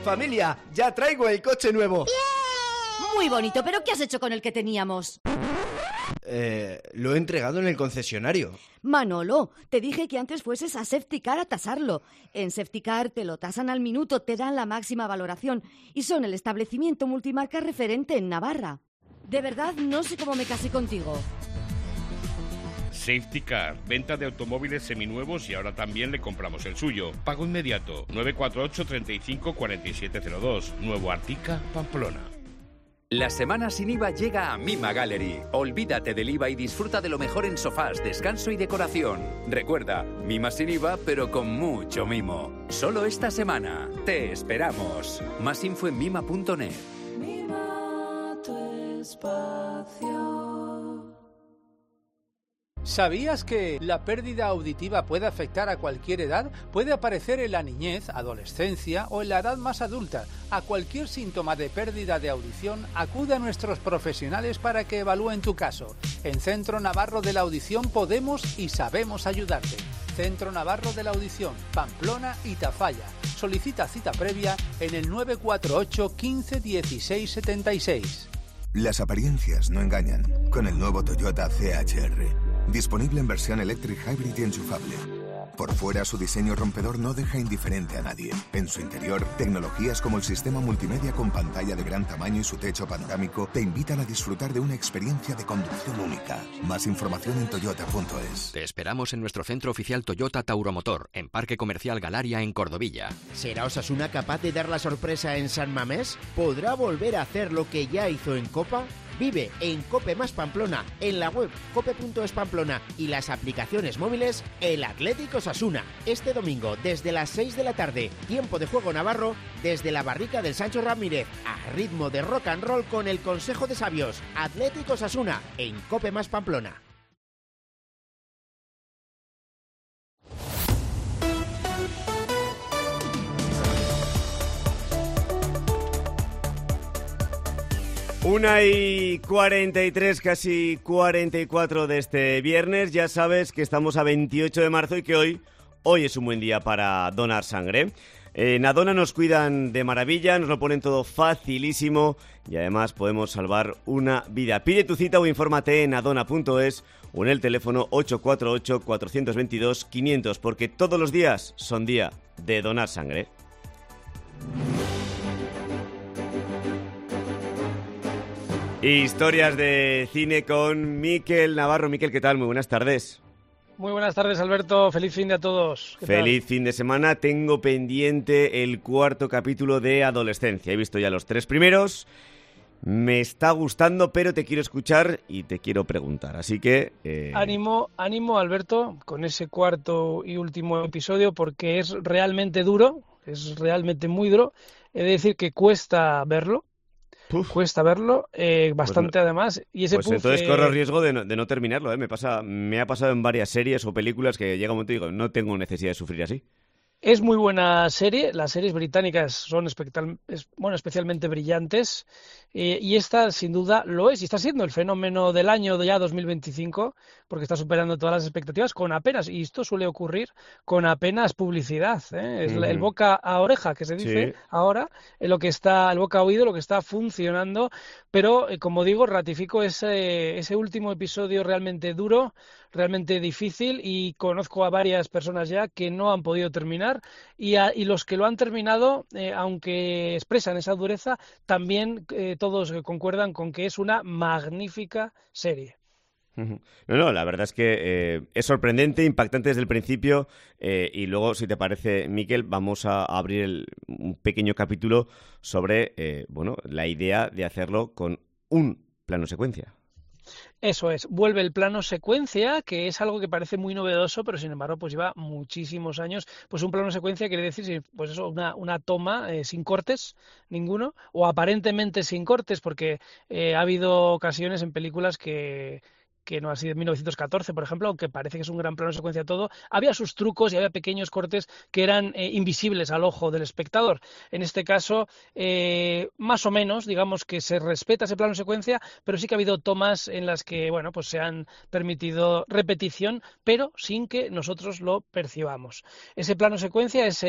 Familia, ya traigo el coche nuevo. Muy bonito, pero ¿qué has hecho con el que teníamos? Lo he entregado en el concesionario. Manolo, te dije que antes fueses a Safetycar a tasarlo. En Safetycar te lo tasan al minuto, te dan la máxima valoración y son el establecimiento multimarca referente en Navarra. De verdad, no sé cómo me casé contigo. Safetycar, venta de automóviles seminuevos y ahora también le compramos el suyo. Pago inmediato, 948 35 4702, Nuevo Artica, Pamplona. La semana sin IVA llega a Mima Gallery. Olvídate del IVA y disfruta de lo mejor en sofás, descanso y decoración. Recuerda, Mima sin IVA, pero con mucho mimo. Solo esta semana. Te esperamos. Más info en mima.net. Mima tu espacio. ¿Sabías que la pérdida auditiva puede afectar a cualquier edad? Puede aparecer en la niñez, adolescencia o en la edad más adulta. A cualquier síntoma de pérdida de audición, acude a nuestros profesionales para que evalúen tu caso. En Centro Navarro de la Audición podemos y sabemos ayudarte. Centro Navarro de la Audición, Pamplona y Tafalla. Solicita cita previa en el 948 15 16 76. Las apariencias no engañan. Con el nuevo Toyota CHR. Disponible en versión Electric Hybrid y enchufable. Por fuera, su diseño rompedor no deja indiferente a nadie. En su interior, tecnologías como el sistema multimedia con pantalla de gran tamaño y su techo panorámico te invitan a disfrutar de una experiencia de conducción única. Más información en toyota.es. Te esperamos en nuestro centro oficial Toyota Tauromotor, en Parque Comercial Galaria, en Cordovilla. ¿Será Osasuna capaz de dar la sorpresa en San Mamés? ¿Podrá volver a hacer lo que ya hizo en Copa? Vive en Cope Más Pamplona, en la web cope.es Pamplona y las aplicaciones móviles el Atlético Osasuna. Este domingo desde las 6 de la tarde, tiempo de juego navarro desde la barrica del Sancho Ramírez, a ritmo de rock and roll con el Consejo de Sabios. Atlético Osasuna en Cope Más Pamplona. Una y 43, casi 44 de este viernes. Ya sabes que estamos a 28 de marzo y que hoy es un buen día para donar sangre. En Adona nos cuidan de maravilla, nos lo ponen todo facilísimo y además podemos salvar una vida. Pide tu cita o infórmate en adona.es o en el teléfono 848-422-500 porque todos los días son día de donar sangre. Historias de cine con Miquel Navarro. Miquel, ¿qué tal? Muy buenas tardes. Muy buenas tardes, Alberto. Feliz fin de a todos. Feliz fin de semana. Tengo pendiente el 4º capítulo de Adolescencia. He visto ya los 3 primeros. Me está gustando, pero te quiero escuchar y te quiero preguntar. Así que... Ánimo, Alberto, con ese 4º y último episodio, porque es realmente duro, es realmente muy duro. He de decir que cuesta verlo. Cuesta verlo, bastante pues además. Y ese entonces corro riesgo de no terminarlo. Me ha pasado en varias series o películas que llega un momento y digo, no tengo necesidad de sufrir así. Es muy buena serie, las series británicas son especialmente brillantes y esta sin duda lo es y está siendo el fenómeno del año ya 2025 porque está superando todas las expectativas con apenas, y esto suele ocurrir con apenas publicidad, es el boca a oreja que se dice ahora, el boca a oído, lo que está funcionando, pero como digo, ratifico ese último episodio realmente duro, realmente difícil y conozco a varias personas ya que no han podido terminar y los que lo han terminado, aunque expresan esa dureza, también todos concuerdan con que es una magnífica serie. No, la verdad es que es sorprendente, impactante desde el principio y luego, si te parece, Miquel, vamos a abrir un pequeño capítulo sobre la idea de hacerlo con un plano secuencia. Eso es, vuelve el plano secuencia, que es algo que parece muy novedoso, pero sin embargo pues lleva muchísimos años. Pues un plano secuencia quiere decir pues eso, una toma sin cortes ninguno, o aparentemente sin cortes, porque ha habido ocasiones en películas que que no así de 1914, por ejemplo, aunque parece que es un gran plano de secuencia todo, había sus trucos y había pequeños cortes que eran invisibles al ojo del espectador. En este caso, más o menos, digamos que se respeta ese plano de secuencia, pero sí que ha habido tomas en las que, bueno, pues se han permitido repetición, pero sin que nosotros lo percibamos. Ese plano de secuencia, esa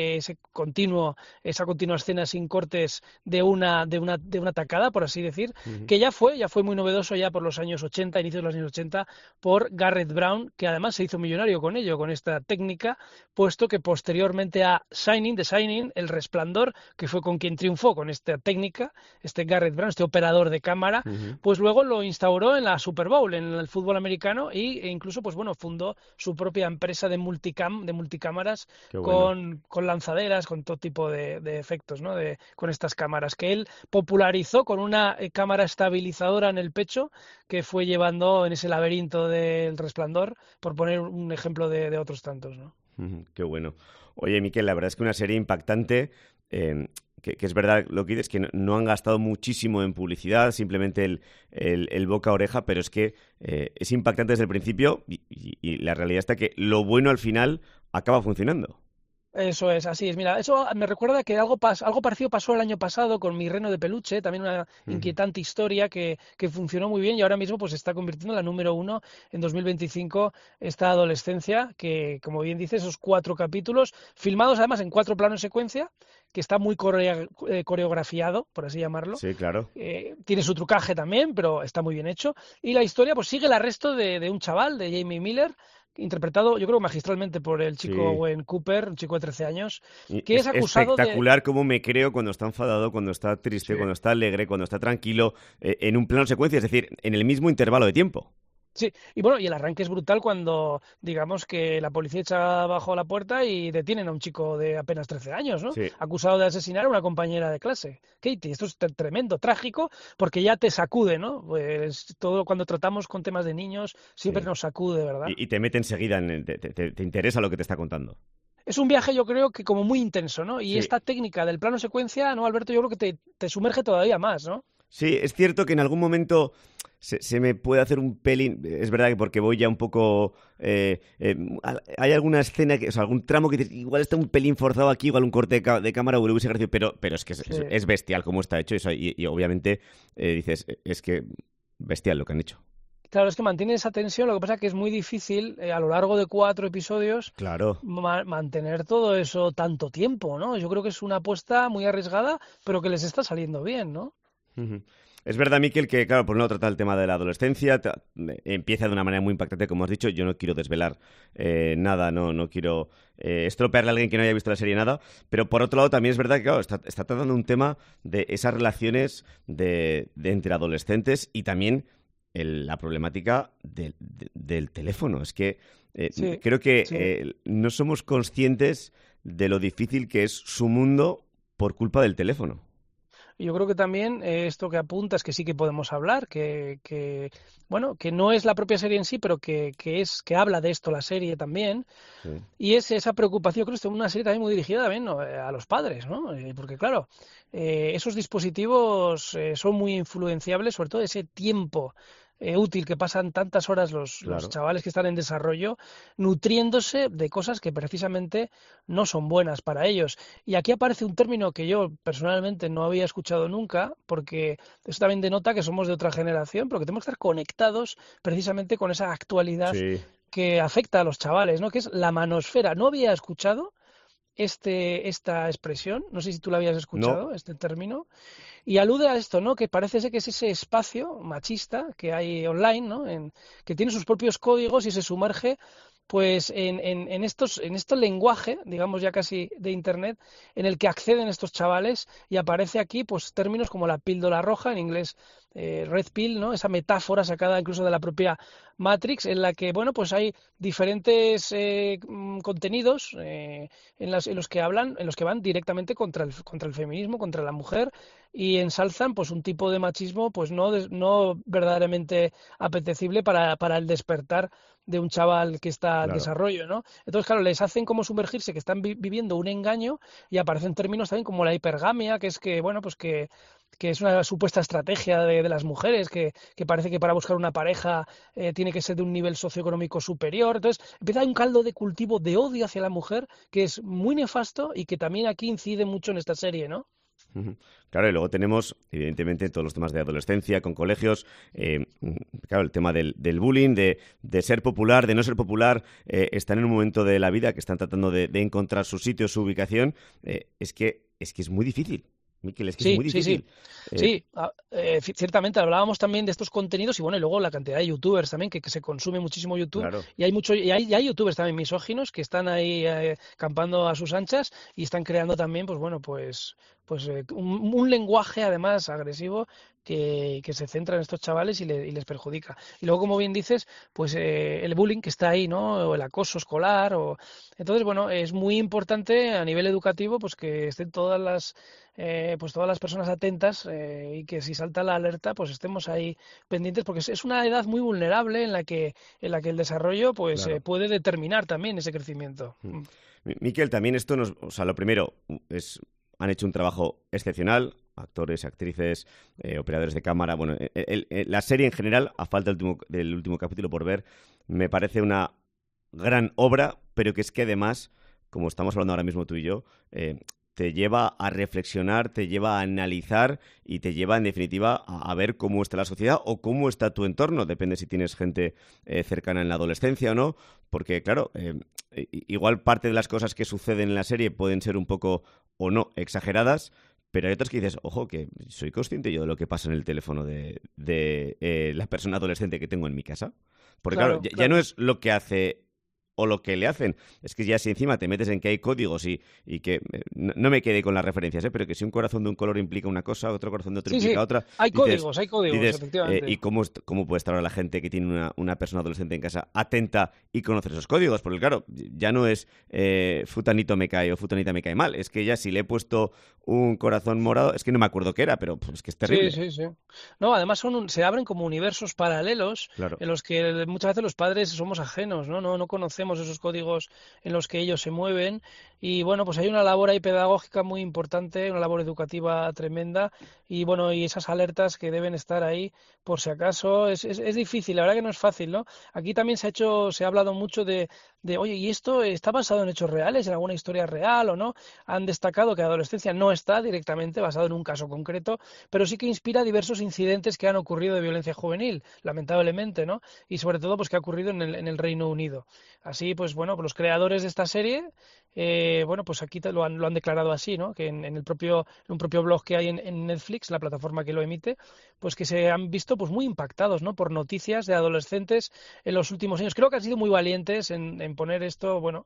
continua escena sin cortes de una tacada, por así decir, que ya fue muy novedoso ya por los años 80, inicios de los años 80, por Garrett Brown, que además se hizo millonario con ello, con esta técnica, puesto que posteriormente a The Shining, El Resplandor, que fue con quien triunfó con esta técnica, este Garrett Brown, este operador de cámara, pues luego lo instauró en la Super Bowl, en el fútbol americano, e incluso, pues bueno, fundó su propia empresa de multicámaras, con lanzaderas, con todo tipo de efectos, ¿no? Con estas cámaras que él popularizó con una cámara estabilizadora en el pecho que fue llevando en ese laberinto del Resplandor, por poner un ejemplo de otros tantos, ¿no? Qué bueno. Oye, Miquel, la verdad es que una serie impactante, que es verdad lo que dices, que no han gastado muchísimo en publicidad, simplemente el boca a oreja, pero es que es impactante desde el principio y la realidad está que lo bueno al final acaba funcionando. Eso es, así es. Mira, eso me recuerda que algo parecido pasó el año pasado con Mi Reno de Peluche, también una inquietante historia que funcionó muy bien y ahora mismo pues se está convirtiendo en la número 1 en 2025, esta adolescencia que, como bien dice, esos 4 capítulos, filmados además en 4 planos de secuencia, que está muy coreografiado, por así llamarlo. Sí, claro. Tiene su trucaje también, pero está muy bien hecho. Y la historia pues sigue el arresto de un chaval, de Jamie Miller, interpretado, yo creo, magistralmente por el chico Owen Cooper, un chico de 13 años, que es acusado espectacular cómo me creo cuando está enfadado, cuando está triste, cuando está alegre, cuando está tranquilo, en un plano secuencia, es decir, en el mismo intervalo de tiempo. Sí, y bueno, y el arranque es brutal cuando, digamos, que la policía echa abajo la puerta y detienen a un chico de apenas 13 años, ¿no? Sí. Acusado de asesinar a una compañera de clase, Katie. Esto es tremendo, trágico, porque ya te sacude, ¿no? Pues todo cuando tratamos con temas de niños siempre nos sacude, ¿verdad? Y te mete enseguida, te interesa lo que te está contando. Es un viaje, yo creo, que como muy intenso, ¿no? Y esta técnica del plano secuencia, ¿no, Alberto? Yo creo que te sumerge todavía más, ¿no? Sí, es cierto que en algún momento se me puede hacer un pelín, es verdad que porque voy ya un poco, hay alguna escena, o sea, algún tramo que dices, igual está un pelín forzado aquí, igual un corte de cámara o hubiese ejercicio, pero es que es bestial cómo está hecho y obviamente dices, es que bestial lo que han hecho. Claro, es que mantiene esa tensión, lo que pasa es que es muy difícil a lo largo de 4 episodios mantener todo eso tanto tiempo, ¿no? Yo creo que es una apuesta muy arriesgada, pero que les está saliendo bien, ¿no? Es verdad, Miquel, que claro, por un lado trata el tema de la adolescencia, empieza de una manera muy impactante, como has dicho. Yo no quiero desvelar nada, no quiero estropearle a alguien que no haya visto la serie nada, pero por otro lado también es verdad que claro, está tratando un tema de esas relaciones de entre adolescentes y también la problemática del teléfono. Es que creo que no somos conscientes de lo difícil que es su mundo por culpa del teléfono. Yo creo que también esto que apuntas, que sí que podemos hablar, que no es la propia serie en sí, pero que habla de esto la serie también, y es esa preocupación. Creo que es una serie también muy dirigida también, ¿no?, a los padres, ¿no? Porque claro, esos dispositivos son muy influenciables, sobre todo ese tiempo útil que pasan tantas horas los chavales que están en desarrollo nutriéndose de cosas que precisamente no son buenas para ellos. Y aquí aparece un término que yo personalmente no había escuchado nunca, porque eso también denota que somos de otra generación, pero que tenemos que estar conectados precisamente con esa actualidad que afecta a los chavales, ¿no?, que es la manosfera. No había escuchado esta expresión, no sé si tú la habías escuchado, este término, y alude a esto, ¿no?, que parece ser que es ese espacio machista que hay online, ¿no?, que tiene sus propios códigos y se sumerge pues en este lenguaje, digamos ya casi de internet, en el que acceden estos chavales, y aparece aquí pues términos como la píldora roja, en inglés red pill, ¿no?, esa metáfora sacada incluso de la propia Matrix, en la que bueno pues hay diferentes contenidos en los que van directamente contra el feminismo, contra la mujer, y ensalzan pues un tipo de machismo pues no verdaderamente apetecible para el despertar de un chaval que está en desarrollo, ¿no? Entonces, claro, les hacen como sumergirse, que están viviendo un engaño, y aparecen términos también como la hipergamia, que es que, bueno, pues que que es una supuesta estrategia de las mujeres, que parece que para buscar una pareja tiene que ser de un nivel socioeconómico superior. Entonces empieza un caldo de cultivo de odio hacia la mujer que es muy nefasto y que también aquí incide mucho en esta serie, ¿no? Claro, y luego tenemos, evidentemente, todos los temas de adolescencia con colegios, claro, el tema del bullying, de ser popular, de no ser popular, están en un momento de la vida que están tratando de encontrar su sitio, su ubicación, es que es muy difícil. Miquel, es que es muy difícil. Sí, ciertamente hablábamos también de estos contenidos y bueno, y luego la cantidad de youtubers también, que se consume muchísimo YouTube, claro. Y hay youtubers también misóginos que están ahí campando a sus anchas y están creando también, pues un lenguaje además agresivo que se centra en estos chavales y les perjudica. Y luego, como bien dices, pues el bullying que está ahí, ¿no? O el acoso escolar. Entonces, bueno, es muy importante a nivel educativo pues que estén todas las personas atentas y que si salta la alerta, pues estemos ahí pendientes, porque es una edad muy vulnerable en la que el desarrollo pues claro. Puede determinar también ese crecimiento. Miquel, también esto lo primero han hecho un trabajo excepcional, actores, actrices, operadores de cámara. Bueno, la serie en general, a falta del último capítulo por ver, me parece una gran obra, pero que es que además, como estamos hablando ahora mismo tú y yo, te lleva a reflexionar, te lleva a analizar y te lleva, en definitiva, a ver cómo está la sociedad o cómo está tu entorno. Depende si tienes gente cercana en la adolescencia o no, porque, claro, igual parte de las cosas que suceden en la serie pueden ser un poco o no exageradas, pero hay otras que dices, ojo, que soy consciente yo de lo que pasa en el teléfono de la persona adolescente que tengo en mi casa. Porque, claro, ya no es lo que hace o lo que le hacen, es que ya si encima te metes en que hay códigos y que no me quede con las referencias, pero que si un corazón de un color implica una cosa, otro corazón de otro implica otra. Hay códigos, efectivamente. ¿Y cómo puede estar ahora la gente que tiene una persona adolescente en casa atenta y conocer esos códigos? Porque claro, ya no es futanito me cae o futanita me cae mal, es que ya si le he puesto un corazón morado, es que no me acuerdo qué era, pero pues, es que es terrible. Sí. No, además se abren como universos paralelos en los que muchas veces los padres somos ajenos, no conocemos esos códigos en los que ellos se mueven y bueno, pues hay una labor ahí pedagógica muy importante, una labor educativa tremenda y bueno, y esas alertas que deben estar ahí por si acaso. Es difícil, la verdad que no es fácil, ¿no? Aquí también se ha hablado mucho de oye, ¿y esto está basado en hechos reales, en alguna historia real o no? Han destacado que la adolescencia no está directamente basado en un caso concreto, pero sí que inspira diversos incidentes que han ocurrido de violencia juvenil, lamentablemente, ¿no? Y sobre todo pues que ha ocurrido en el Reino Unido. Así, pues bueno, los creadores de esta serie, pues aquí lo han declarado así, ¿no? Que en un propio blog que hay en Netflix, la plataforma que lo emite, pues que se han visto pues muy impactados, ¿no? Por noticias de adolescentes en los últimos años. Creo que han sido muy valientes en poner esto, bueno,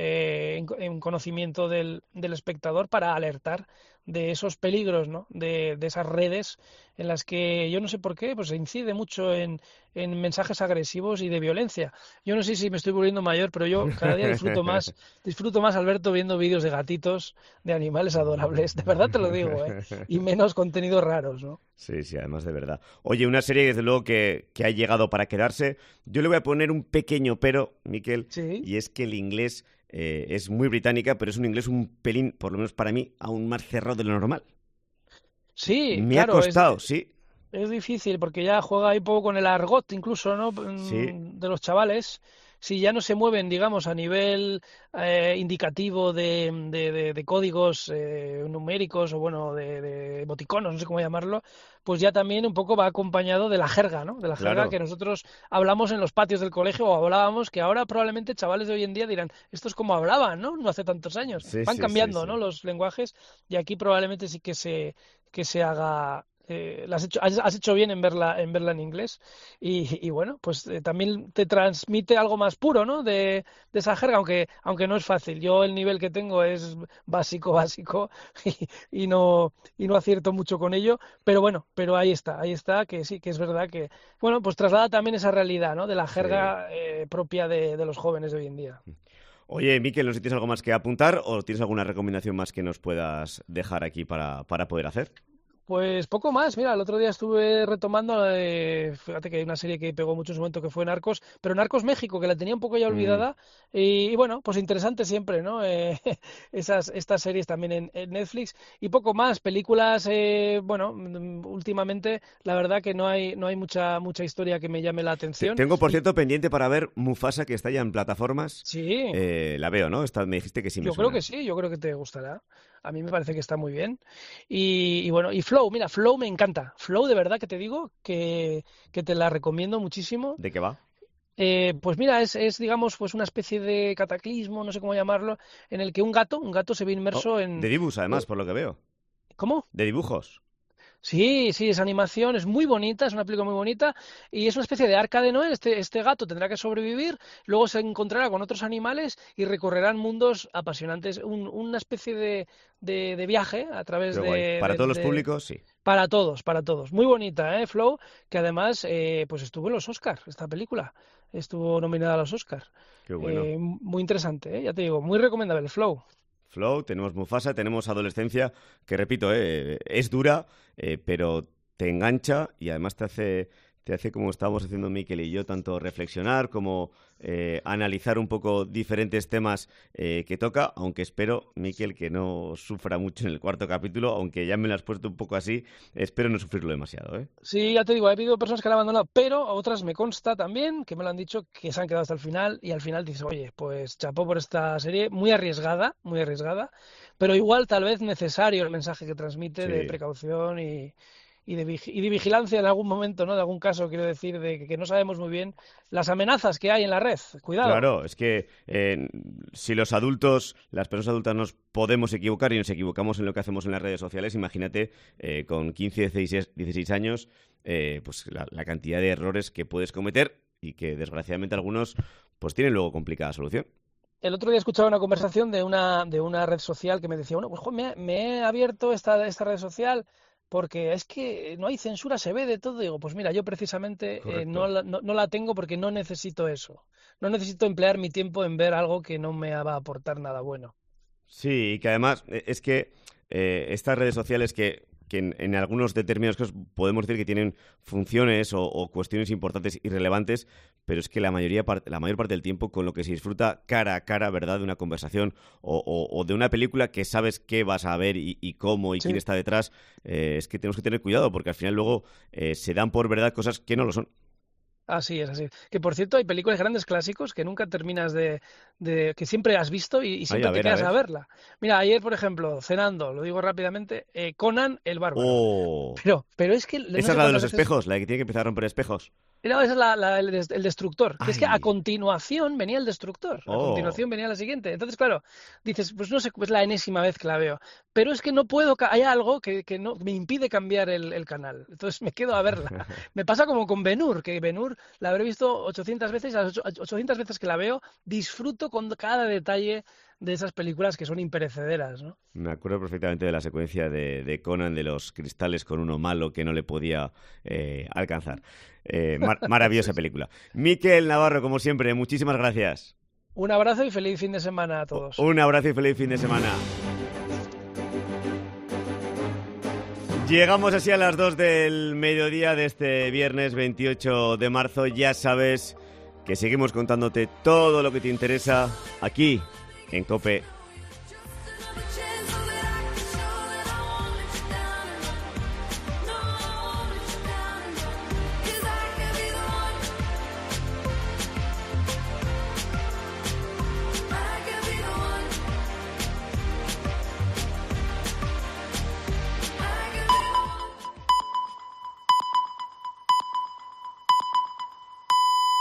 en conocimiento del espectador para alertar de esos peligros, ¿no? De esas redes en las que yo no sé por qué, pues se incide mucho en mensajes agresivos y de violencia. Yo no sé si me estoy volviendo mayor, pero yo cada día disfruto más, Alberto, viendo vídeos de gatitos, de animales adorables, de verdad te lo digo, y menos contenidos raros, ¿no? Sí, además de verdad. Oye, una serie desde luego que ha llegado para quedarse. Yo le voy a poner un pequeño pero, Miquel, y es que el inglés es muy británica, pero es un inglés un pelín, por lo menos para mí, aún más cerrado de lo normal. Sí, me ha costado, sí. Es difícil porque ya juega ahí poco con el argot incluso, ¿no? De los chavales. Si ya no se mueven, digamos, a nivel indicativo de códigos numéricos o, bueno, de emoticonos, no sé cómo llamarlo, pues ya también un poco va acompañado de la jerga, ¿no? De la jerga que nosotros hablamos en los patios del colegio o hablábamos, que ahora probablemente chavales de hoy en día dirán, esto es como hablaban, ¿no? No hace tantos años. Van cambiando, ¿no? Los lenguajes y aquí probablemente sí que se haga... has hecho bien en verla en inglés y bueno, pues también te transmite algo más puro, ¿no? De esa jerga, aunque no es fácil. Yo el nivel que tengo es básico y no acierto mucho con ello, pero bueno, ahí está, que sí, que es verdad que, bueno, pues traslada también esa realidad, ¿no? De la jerga propia de los jóvenes de hoy en día. Oye, Miquel, no sé si tienes algo más que apuntar o tienes alguna recomendación más que nos puedas dejar aquí para poder hacer. Pues poco más, mira, el otro día estuve retomando, fíjate que hay una serie que pegó mucho en su momento que fue Narcos, pero Narcos México, que la tenía un poco ya olvidada, y bueno, pues interesante siempre, ¿no? Estas series también en Netflix, y poco más, películas, bueno, últimamente la verdad que no hay mucha historia que me llame la atención. Tengo, por cierto, pendiente para ver Mufasa, que está ya en plataformas. Sí. La veo, ¿no? Me dijiste que sí me Yo suena. creo que sí, yo creo que te gustará. A mí me parece que está muy bien. Y bueno, y Flow, mira, Flow me encanta. Flow, de verdad que te digo que te la recomiendo muchísimo. ¿De qué va? Pues mira, es digamos, pues una especie de cataclismo, no sé cómo llamarlo, en el que un gato se ve inmerso en... De dibujos, además, por lo que veo. ¿Cómo? De dibujos. Sí, es animación, es muy bonita, es una película muy bonita y es una especie de arca de Noé. Este gato tendrá que sobrevivir, luego se encontrará con otros animales y recorrerán mundos apasionantes. Una especie de viaje a través de... Para todos los públicos, sí. Para todos. Muy bonita, Flow, que además pues estuvo en los Oscars, esta película. Estuvo nominada a los Oscars. Qué bueno. Muy interesante, ya te digo, muy recomendable, Flow. Flow, tenemos Mufasa, tenemos adolescencia, que repito, es dura, pero te engancha y además te hace, como estábamos haciendo Mikel y yo, tanto reflexionar como analizar un poco diferentes temas que toca, aunque espero, Mikel, que no sufra mucho en el cuarto capítulo, aunque ya me lo has puesto un poco así, espero no sufrirlo demasiado, ¿eh? Sí, ya te digo, ha habido personas que la han abandonado, pero otras me consta también, que me lo han dicho, que se han quedado hasta el final y al final dices, oye, pues chapó por esta serie, muy arriesgada, pero igual tal vez necesario el mensaje que transmite de precaución y de vigilancia en algún momento, ¿no? De algún caso, quiero decir, de que no sabemos muy bien las amenazas que hay en la red. Cuidado. Claro, es que si los adultos, las personas adultas nos podemos equivocar y nos equivocamos en lo que hacemos en las redes sociales, imagínate con 15, 16 años, pues la cantidad de errores que puedes cometer y que desgraciadamente algunos pues tienen luego complicada solución. El otro día escuchaba una conversación de una red social que me decía, bueno, pues me he abierto esta red social porque es que no hay censura, se ve de todo. Digo, pues mira, yo precisamente no la tengo porque no necesito eso. No necesito emplear mi tiempo en ver algo que no me va a aportar nada bueno. Sí, y que además es que estas redes sociales que en algunos determinados casos podemos decir que tienen funciones o cuestiones importantes y relevantes, pero es que la mayor parte del tiempo con lo que se disfruta cara a cara, ¿verdad?, de una conversación o de una película que sabes qué vas a ver y cómo y quién está detrás, es que tenemos que tener cuidado porque al final luego se dan por verdad cosas que no lo son. Así es. Que por cierto hay películas grandes clásicos que nunca terminas que siempre has visto y siempre te quedas a verla. Mira, ayer por ejemplo, cenando, lo digo rápidamente, Conan el Bárbaro. Oh. Pero es que... Esa es la de los espejos, la que tiene que empezar a romper espejos. No, esa es el Destructor, que es que a continuación venía el Destructor, a continuación venía la siguiente. Entonces, claro, dices, pues no sé, pues la enésima vez que la veo, pero es que no puedo, hay algo que no me impide cambiar el canal, entonces me quedo a verla. Me pasa como con Ben-Hur, que Ben-Hur la habré visto 800 veces, las 800 veces que la veo, disfruto con cada detalle de esas películas que son imperecederas, ¿no? Me acuerdo perfectamente de la secuencia de Conan de los cristales con uno malo que no le podía alcanzar. Maravillosa película. Mikel Navarro, como siempre, muchísimas gracias. Un abrazo y feliz fin de semana a todos. Un abrazo y feliz fin de semana. Llegamos así a las 2 del mediodía de este viernes 28 de marzo. Ya sabes que seguimos contándote todo lo que te interesa aquí en COPE